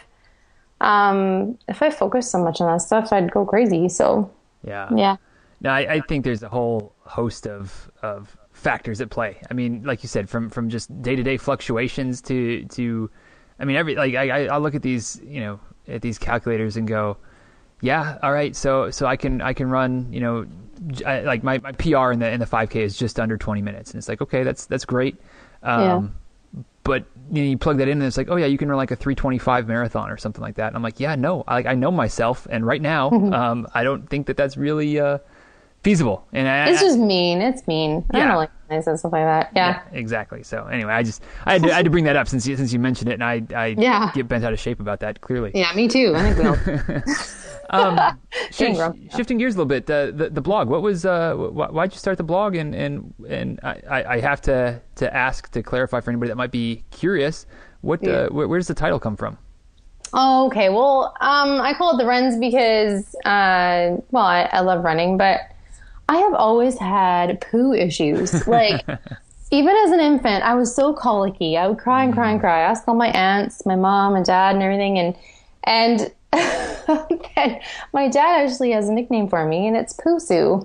um, if I focus so much on that stuff, I'd go crazy. So yeah. Yeah. No, I, I think there's a whole host of, of factors at play. I mean, like you said, from, from just day to day fluctuations to, to, I mean, every, like I, I look at these, you know, at these calculators and go, yeah, all right. So, so I can, I can run, you know, I, like my, my P R in the, in the five K is just under twenty minutes. And it's like, okay, that's, that's great. Um, yeah. But you know, you plug that in and it's like, oh yeah, you can run like a three twenty-five marathon or something like that. And I'm like, yeah, no, I, like I know myself. And right now, mm-hmm. um, I don't think that that's really, uh, feasible. And I, it's just mean. It's mean. Yeah. I don't like nice and stuff like that. Yeah. yeah. Exactly. So anyway, I just, I had to, I had to bring that up since you, since you mentioned it and I, I yeah. get bent out of shape about that clearly. Yeah, me too. I think we all. um, sh- shifting gears a little bit, uh, the the blog. What was uh, wh- why'd you start the blog? And and and I, I have to to ask to clarify for anybody that might be curious. What yeah. uh, wh- where does the title come from? Oh, okay. Well, um, I call it The Runs because uh, well, I, I love running, but I have always had poo issues. Like even as an infant, I was so colicky. I would cry and cry and cry. I asked all my aunts, my mom and dad, and everything, and and. And my dad actually has a nickname for me, and it's Poo-Soo.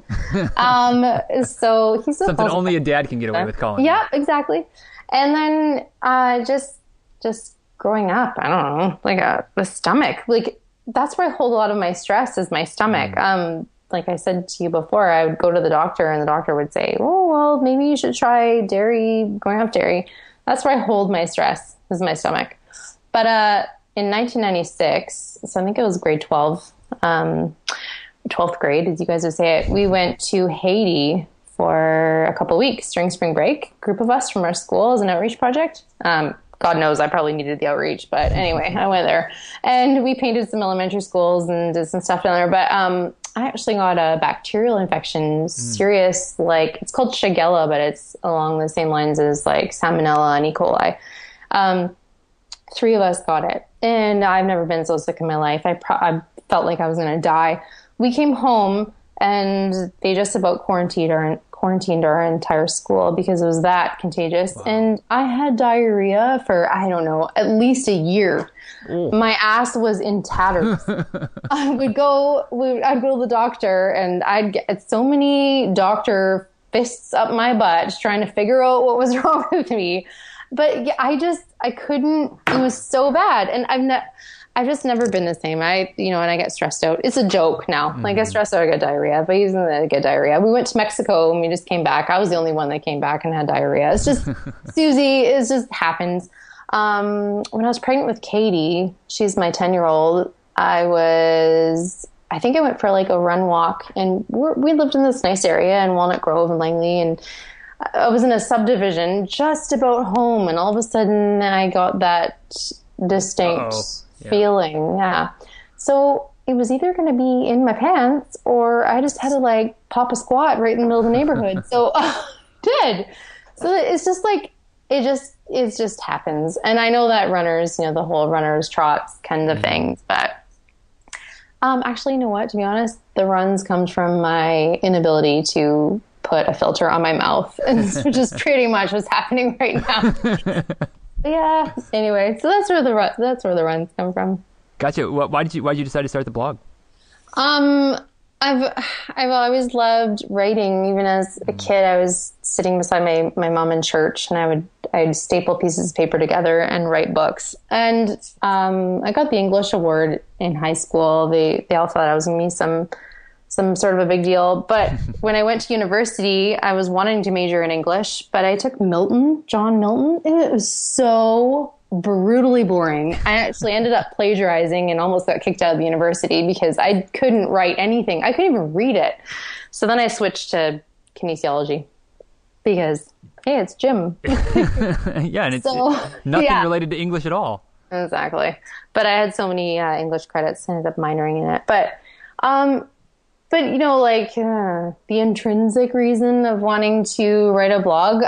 Um, so he's something only a dad can get away with calling. Yeah, me. Exactly. And then uh, just just growing up, I don't know, like a the stomach. Like that's where I hold a lot of my stress is my stomach. Mm. Um, like I said to you before, I would go to the doctor, and the doctor would say, "Oh, well, maybe you should try dairy, going off dairy." That's where I hold my stress is my stomach. But uh. In nineteen ninety-six, so I think it was grade twelve, um, twelfth grade, as you guys would say it, we went to Haiti for a couple weeks during spring break. A group of us from our school as an outreach project. Um, God knows I probably needed the outreach, but anyway, I went there. And we painted some elementary schools and did some stuff down there. But um, I actually got a bacterial infection, mm. serious, like, it's called Shigella, but it's along the same lines as like Salmonella and E. coli. Um, three of us got it. And I've never been so sick in my life. I, pro- I felt like I was going to die. We came home and they just about quarantined our, quarantined our entire school because it was that contagious. Wow. And I had diarrhea for, I don't know, at least a year. Ooh. My ass was in tatters. I would go, we, I'd go to the doctor and I'd get so many doctor fists up my butt just trying to figure out what was wrong with me. But yeah, I just, I couldn't, it was so bad. And I've ne- I've just never been the same. I, you know, and I get stressed out. It's a joke now. Mm-hmm. Like I get stressed out, I get diarrhea. But even I get diarrhea. We went to Mexico and we just came back. I was the only one that came back and had diarrhea. It's just, Susie, it just happens. Um, when I was pregnant with Katie, she's my ten-year-old, I was, I think I went for like a run walk. And we're, we lived in this nice area in Walnut Grove and Langley. And I was in a subdivision just about home, and all of a sudden I got that distinct yeah. feeling. Yeah. So it was either going to be in my pants or I just had to like pop a squat right in the middle of the neighborhood. So I did. So it's just like, it just, it just happens. And I know that runners, you know, the whole runners trots kind of mm-hmm. things, but um, actually, you know what, to be honest, the runs comes from my inability to put a filter on my mouth, which is pretty much what's happening right now. Yeah. Anyway, so that's where the run, that's where the runs come from. Gotcha. Why did you Why did you decide to start the blog? Um, I've I've always loved writing. Even as a kid, I was sitting beside my my mom in church, and I would I'd staple pieces of paper together and write books. And um, I got the English award in high school. They they all thought I was going to be some. some sort of a big deal. But when I went to university, I was wanting to major in English, but I took Milton, John Milton. It was so brutally boring. I actually ended up plagiarizing and almost got kicked out of the university because I couldn't write anything. I couldn't even read it. So then I switched to kinesiology because, hey, it's gym. Yeah, and it's so, nothing yeah. related to English at all. Exactly. But I had so many uh, English credits, I ended up minoring in it. But, um, but you know, like uh, the intrinsic reason of wanting to write a blog,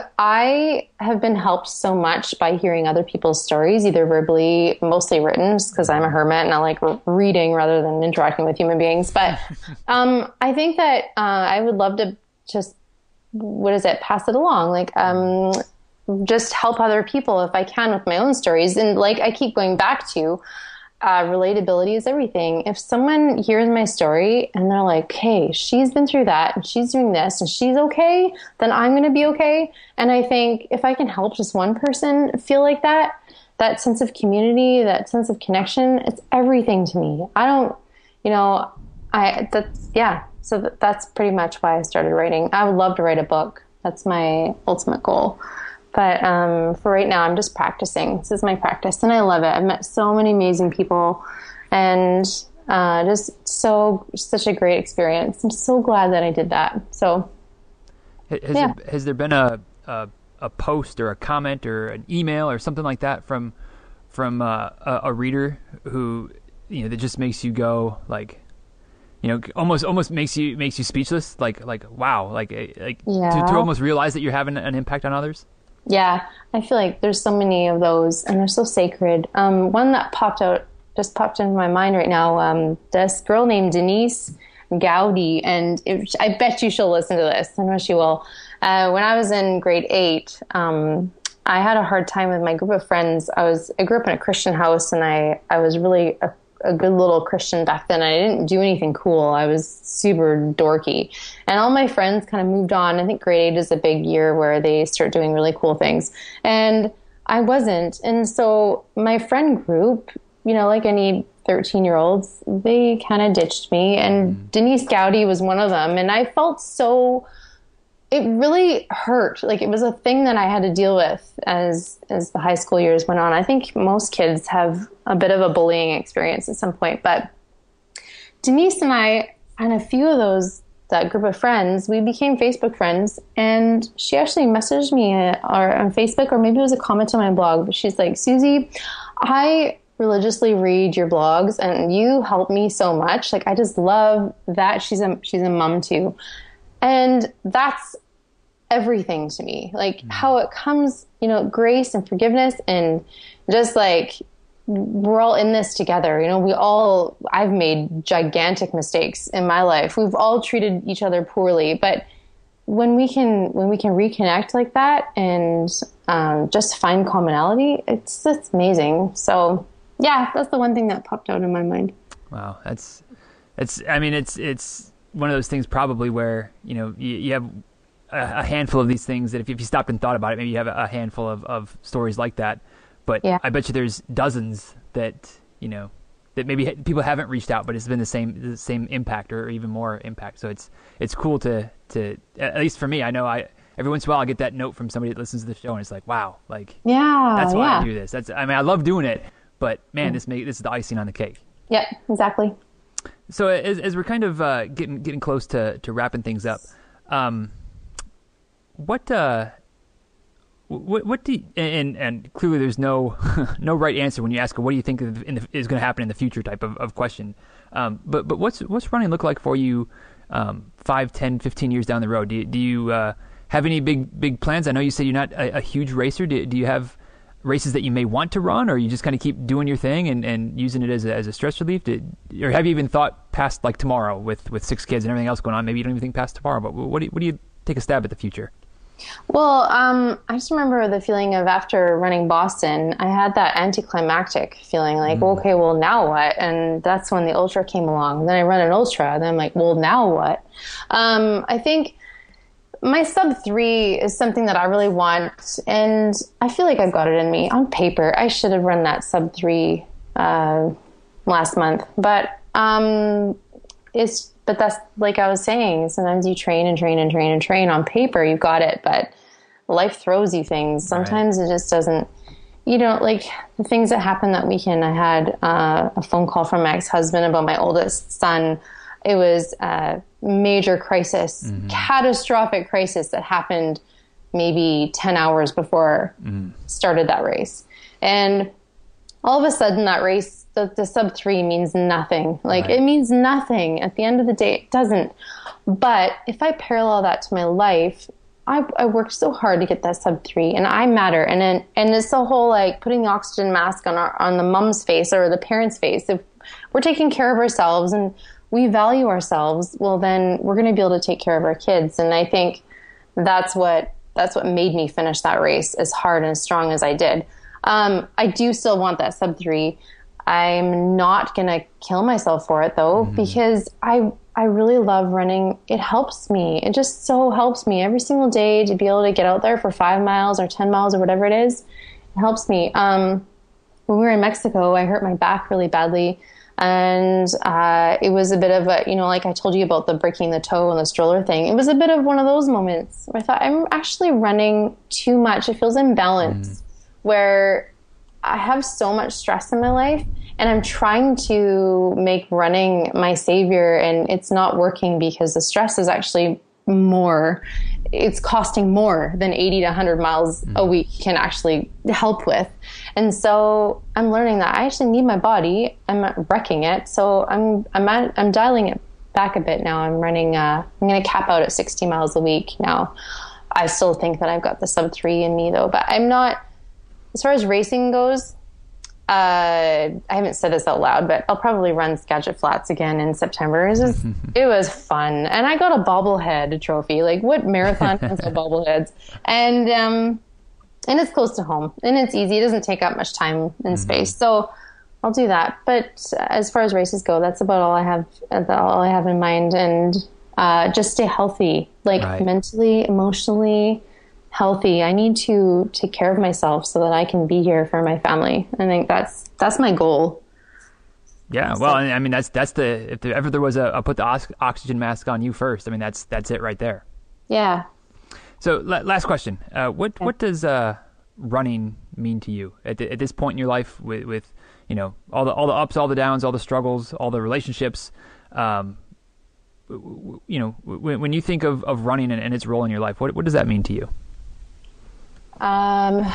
I have been helped so much by hearing other people's stories, either verbally, mostly written, just because I'm a hermit and I like reading rather than interacting with human beings. But um, I think that uh, I would love to just, what is it, pass it along. Like, um, just help other people if I can with my own stories. And like I keep going back to, uh, relatability is everything. If someone hears my story and they're like, hey, she's been through that and she's doing this and she's okay, then I'm going to be okay. And I think if I can help just one person feel like that, that sense of community, that sense of connection, it's everything to me. I don't, you know, I, that's, yeah. So th- that's pretty much why I started writing. I would love to write a book. That's my ultimate goal. But um, for right now, I'm just practicing. This is my practice, and I love it. I've met so many amazing people, and uh, just so such a great experience. I'm so glad that I did that. So, has, yeah. there, has there been a, a a post or a comment or an email or something like that from from uh, a, a reader who, you know, that just makes you go like, you know, almost almost makes you makes you speechless, like like wow, like like yeah. to, to almost realize that you're having an impact on others? Yeah, I feel like there's so many of those, and they're so sacred. Um, one that popped out, just popped into my mind right now, um, this girl named Denise Gowdy, and it, I bet you she'll listen to this. I know she will. Uh, when I was in grade eight, um, I had a hard time with my group of friends. I was I grew up in a Christian house, and I, I was really a, a good little Christian back then. I didn't do anything cool. I was super dorky. And all my friends kind of moved on. I think grade eight is a big year where they start doing really cool things. And I wasn't. And so my friend group, you know, like any thirteen-year-olds, they kind of ditched me. And mm. Denise Gowdy was one of them. And I felt so... It really hurt. Like it was a thing that I had to deal with as as the high school years went on. I think most kids have a bit of a bullying experience at some point. But Denise and I and a few of those, that group of friends, we became Facebook friends. And she actually messaged me uh, or on Facebook, or maybe it was a comment on my blog. But she's like, Susie, I religiously read your blogs and you help me so much. Like I just love that. She's a she's a mom too. And that's everything to me, like mm-hmm. how it comes, you know, grace and forgiveness and just like, we're all in this together. You know, we all, I've made gigantic mistakes in my life. We've all treated each other poorly, but when we can, when we can reconnect like that and um, just find commonality, it's, it's amazing. So yeah, that's the one thing that popped out in my mind. Wow. That's, it's, I mean, it's, it's, one of those things probably where, you know, you, you have a, a handful of these things that if, if you stopped and thought about it, maybe you have a, a handful of, of stories like that. But yeah. I bet you there's dozens that, you know, that maybe ha- people haven't reached out, but it's been the same the same impact or even more impact. So it's it's cool to, to at least for me, I know I every once in a while I get that note from somebody that listens to the show and it's like, wow, like, yeah, that's why yeah. I do this. That's I mean, I love doing it, but man, mm. this make, this is the icing on the cake. Yeah, exactly. So as as we're kind of uh, getting getting close to, to wrapping things up, um, what uh, what what do you, and and clearly there's no no right answer when you ask what do you think in the, is going to happen in the future type of, of question, um, but but what's what's running look like for you um, five, ten, fifteen years down the road? Do you, do you uh, have any big big plans? I know you said you're not a, a huge racer. Do, do you have races that you may want to run, or you just kind of keep doing your thing and, and using it as a, as a stress relief? Did, or have you even thought past like tomorrow with, with six kids and everything else going on? Maybe you don't even think past tomorrow, but what do you, what do you take a stab at the future? Well, um, I just remember the feeling of after running Boston, I had that anticlimactic feeling like, mm. okay, well now what? And that's when the ultra came along. Then I run an ultra and then I'm like, well, now what? Um, I think my sub three is something that I really want, and I feel like I've got it in me. On paper, I should have run that sub three uh, last month, but um, it's but that's like I was saying. Sometimes you train and train and train and train. On paper, you've got it, but life throws you things. Sometimes right. It just doesn't you know, like the things that happened that weekend, I had uh, a phone call from my ex-husband about my oldest son. It was a major crisis, mm-hmm. catastrophic crisis that happened maybe ten hours before mm-hmm. started that race. And all of a sudden that race, the, the sub three means nothing. Like right. It means nothing. At the end of the day, it doesn't. But if I parallel that to my life, I, I worked so hard to get that sub three, and I matter. And then, and it's the whole like putting the oxygen mask on our, on the mom's face or the parent's face. If we're taking care of ourselves and we value ourselves, well, then we're going to be able to take care of our kids. And I think that's what that's what made me finish that race as hard and as strong as I did. Um, I do still want that sub three. I'm not going to kill myself for it though, mm-hmm. because I I really love running. It helps me. It just so helps me every single day to be able to get out there for five miles or ten miles or whatever it is. It helps me. Um, when we were in Mexico, I hurt my back really badly. And uh, it was a bit of a, you know, like I told you about the breaking the toe and the stroller thing. It was a bit of one of those moments where I thought, I'm actually running too much. It feels imbalanced, mm. where I have so much stress in my life. And I'm trying to make running my savior, and it's not working because the stress is actually more. It's costing more than eighty to one hundred miles mm. a week can actually help with. And so I'm learning that I actually need my body. I'm wrecking it. So I'm I'm at, I'm dialing it back a bit now. I'm running. Uh, I'm going to cap out at sixty miles a week now. I still think that I've got the sub three in me though, but I'm not. As far as racing goes, Uh, I haven't said this out loud, but I'll probably run Skagit Flats again in September. It was, just, it was fun. And I got a bobblehead trophy. Like, what marathon has a bobbleheads? And, um, and it's close to home. And it's easy. It doesn't take up much time and mm-hmm. space. So I'll do that. But as far as races go, that's about all I have, all I have in mind. And uh, just stay healthy, like right. mentally, emotionally, healthy. I need to take care of myself so that I can be here for my family. I think that's that's my goal. Yeah, well, I mean that's that's the if there, ever there was a, a put the ox- oxygen mask on you first. I mean that's that's it right there. Yeah. So la- last question: uh, what okay. what does uh, running mean to you at, the, at this point in your life with, with you know all the all the ups, all the downs, all the struggles, all the relationships? Um, you know, when, when you think of, of running and, and its role in your life, what what does that mean to you? Um,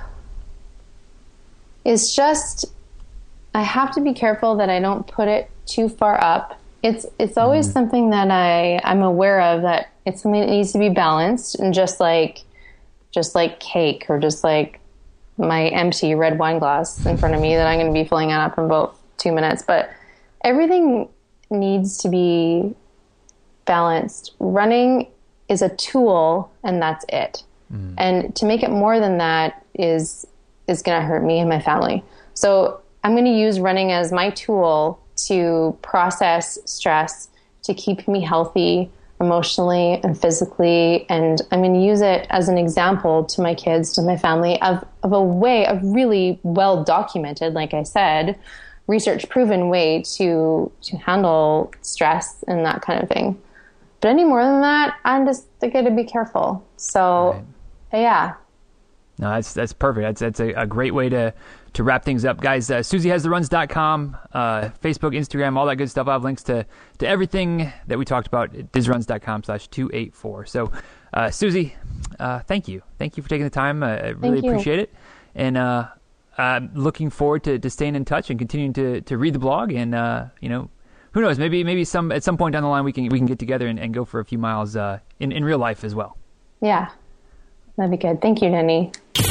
it's just, I have to be careful that I don't put it too far up. It's, it's always mm. something that I, I'm aware of, that it's something that needs to be balanced, and just like, just like cake, or just like my empty red wine glass in front of me that I'm going to be filling it up in about two minutes. But everything needs to be balanced. Running is a tool, and that's it. Mm. And to make it more than that is is going to hurt me and my family. So I'm going to use running as my tool to process stress, to keep me healthy emotionally and physically. And I'm going to use it as an example to my kids, to my family, of, of a way, a really well documented, like I said, research proven way to to handle stress and that kind of thing. But any more than that, I'm just going to be careful. So, right. yeah. No, that's that's perfect. That's that's a, a great way to, to wrap things up, guys. Uh, Susie Has The Runs dot com, uh, Facebook, Instagram, all that good stuff. I'll have links to, to everything that we talked about at diz runs dot com slash two eighty-four. So, uh, Susie, uh, thank you. Thank you for taking the time. Uh, I really thank appreciate you. it. And uh, I'm looking forward to, to staying in touch and continuing to, to read the blog. And, uh, you know, who knows, maybe maybe some at some point down the line we can we can get together and, and go for a few miles uh, in, in real life as well. Yeah, that'd be good. Thank you, Denny.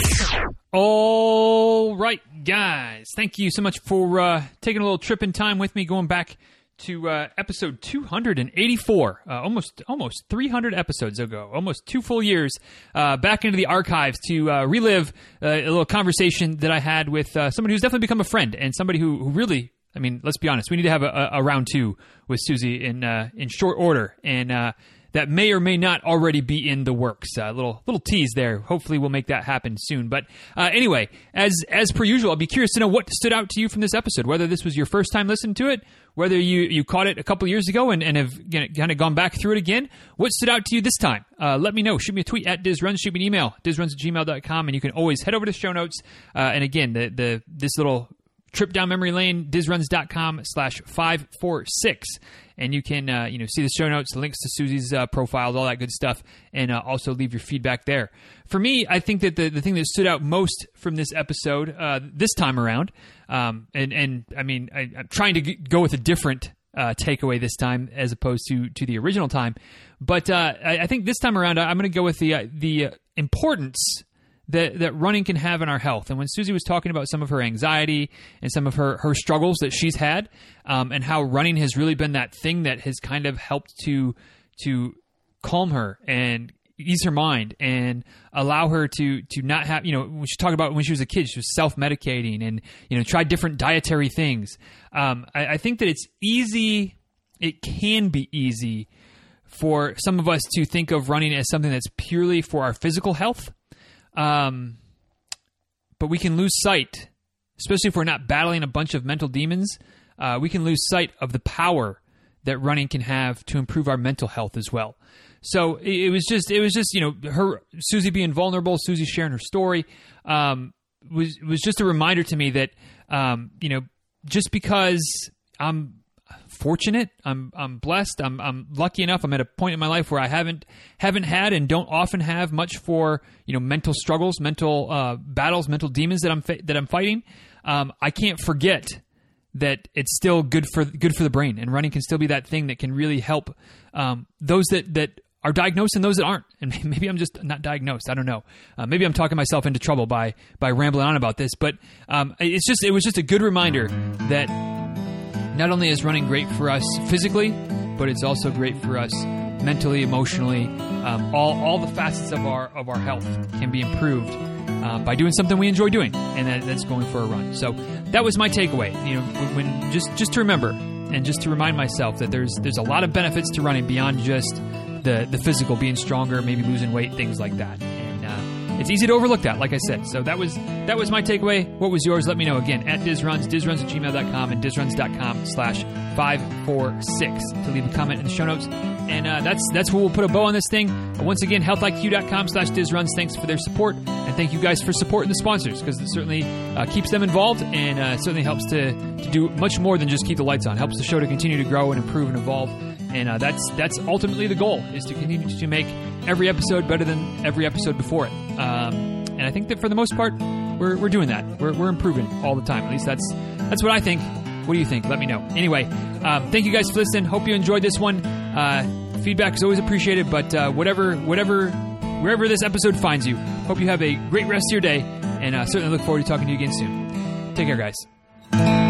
All right, guys. Thank you so much for uh, taking a little trip in time with me, going back to uh, episode two eighty-four, uh, almost almost three hundred episodes ago, almost two full years, uh, back into the archives to uh, relive uh, a little conversation that I had with uh, somebody who's definitely become a friend, and somebody who, who really, I mean, let's be honest, we need to have a, a round two with Susie in uh, in short order, and uh, that may or may not already be in the works. A uh, little little tease there. Hopefully we'll make that happen soon. But uh, anyway, as as per usual, I'll be curious to know what stood out to you from this episode, whether this was your first time listening to it, whether you, you caught it a couple years ago and, and have you know, kind of gone back through it again. What stood out to you this time? Uh, let me know. Shoot me a tweet at DizRuns. Shoot me an email, dizruns at gmail dot com. And you can always head over to show notes. Uh, and again, the the this little trip down memory lane, dizruns.com slash 546. And you can, uh, you know, see the show notes, links to Susie's uh, profiles, all that good stuff, and uh, also leave your feedback there. For me, I think that the, the thing that stood out most from this episode uh, this time around, um, and, and I mean, I, I'm trying to g- go with a different uh, takeaway this time as opposed to, to the original time, but uh, I, I think this time around, I'm going to go with the uh, the importance that that running can have in our health. And when Susie was talking about some of her anxiety and some of her, her struggles that she's had, um, and how running has really been that thing that has kind of helped to to calm her and ease her mind and allow her to to not have, you know, when she talked about when she was a kid, she was self-medicating and, you know, tried different dietary things. Um, I, I think that it's easy, it can be easy for some of us to think of running as something that's purely for our physical health. Um, but we can lose sight, especially if we're not battling a bunch of mental demons. Uh, we can lose sight of the power that running can have to improve our mental health as well. So it, it was just, it was just, you know, her, Susie being vulnerable, Susie sharing her story, um, was, was just a reminder to me that, um, you know, just because I'm fortunate, I'm I'm blessed, I'm I'm lucky enough, I'm at a point in my life where I haven't haven't had and don't often have much for, you know, mental struggles, mental uh, battles, mental demons that I'm fa- that I'm fighting. Um, I can't forget that it's still good for good for the brain, and running can still be that thing that can really help um, those that that are diagnosed and those that aren't. And maybe I'm just not diagnosed. I don't know. Uh, maybe I'm talking myself into trouble by by rambling on about this. But um, it's just it was just a good reminder that not only is running great for us physically, but it's also great for us mentally, emotionally. Um, all all the facets of our of our health can be improved uh, by doing something we enjoy doing, and that, that's going for a run. So that was my takeaway. You know, when, when just just to remember and just to remind myself that there's there's a lot of benefits to running beyond just the the physical, being stronger, maybe losing weight, things like that. And uh, it's easy to overlook that, like I said. So that was that was my takeaway. What was yours? Let me know. Again, at DizRuns, dizruns at gmail dot com, and dizruns.com slash 546 to leave a comment in the show notes. And uh, that's that's where we'll put a bow on this thing. Uh, once again, healthiq.com slash DizRuns. Thanks for their support. And thank you guys for supporting the sponsors, because it certainly uh, keeps them involved, and uh, certainly helps to, to do much more than just keep the lights on. Helps the show to continue to grow and improve and evolve. And uh, that's that's ultimately the goal, is to continue to make every episode better than every episode before it. Um, and I think that for the most part, we're we're doing that. We're we're improving all the time. At least that's that's what I think. What do you think? Let me know. Anyway, um, thank you guys for listening. Hope you enjoyed this one. Uh, feedback is always appreciated, but uh, whatever, whatever, wherever this episode finds you, hope you have a great rest of your day, and uh, certainly look forward to talking to you again soon. Take care, guys.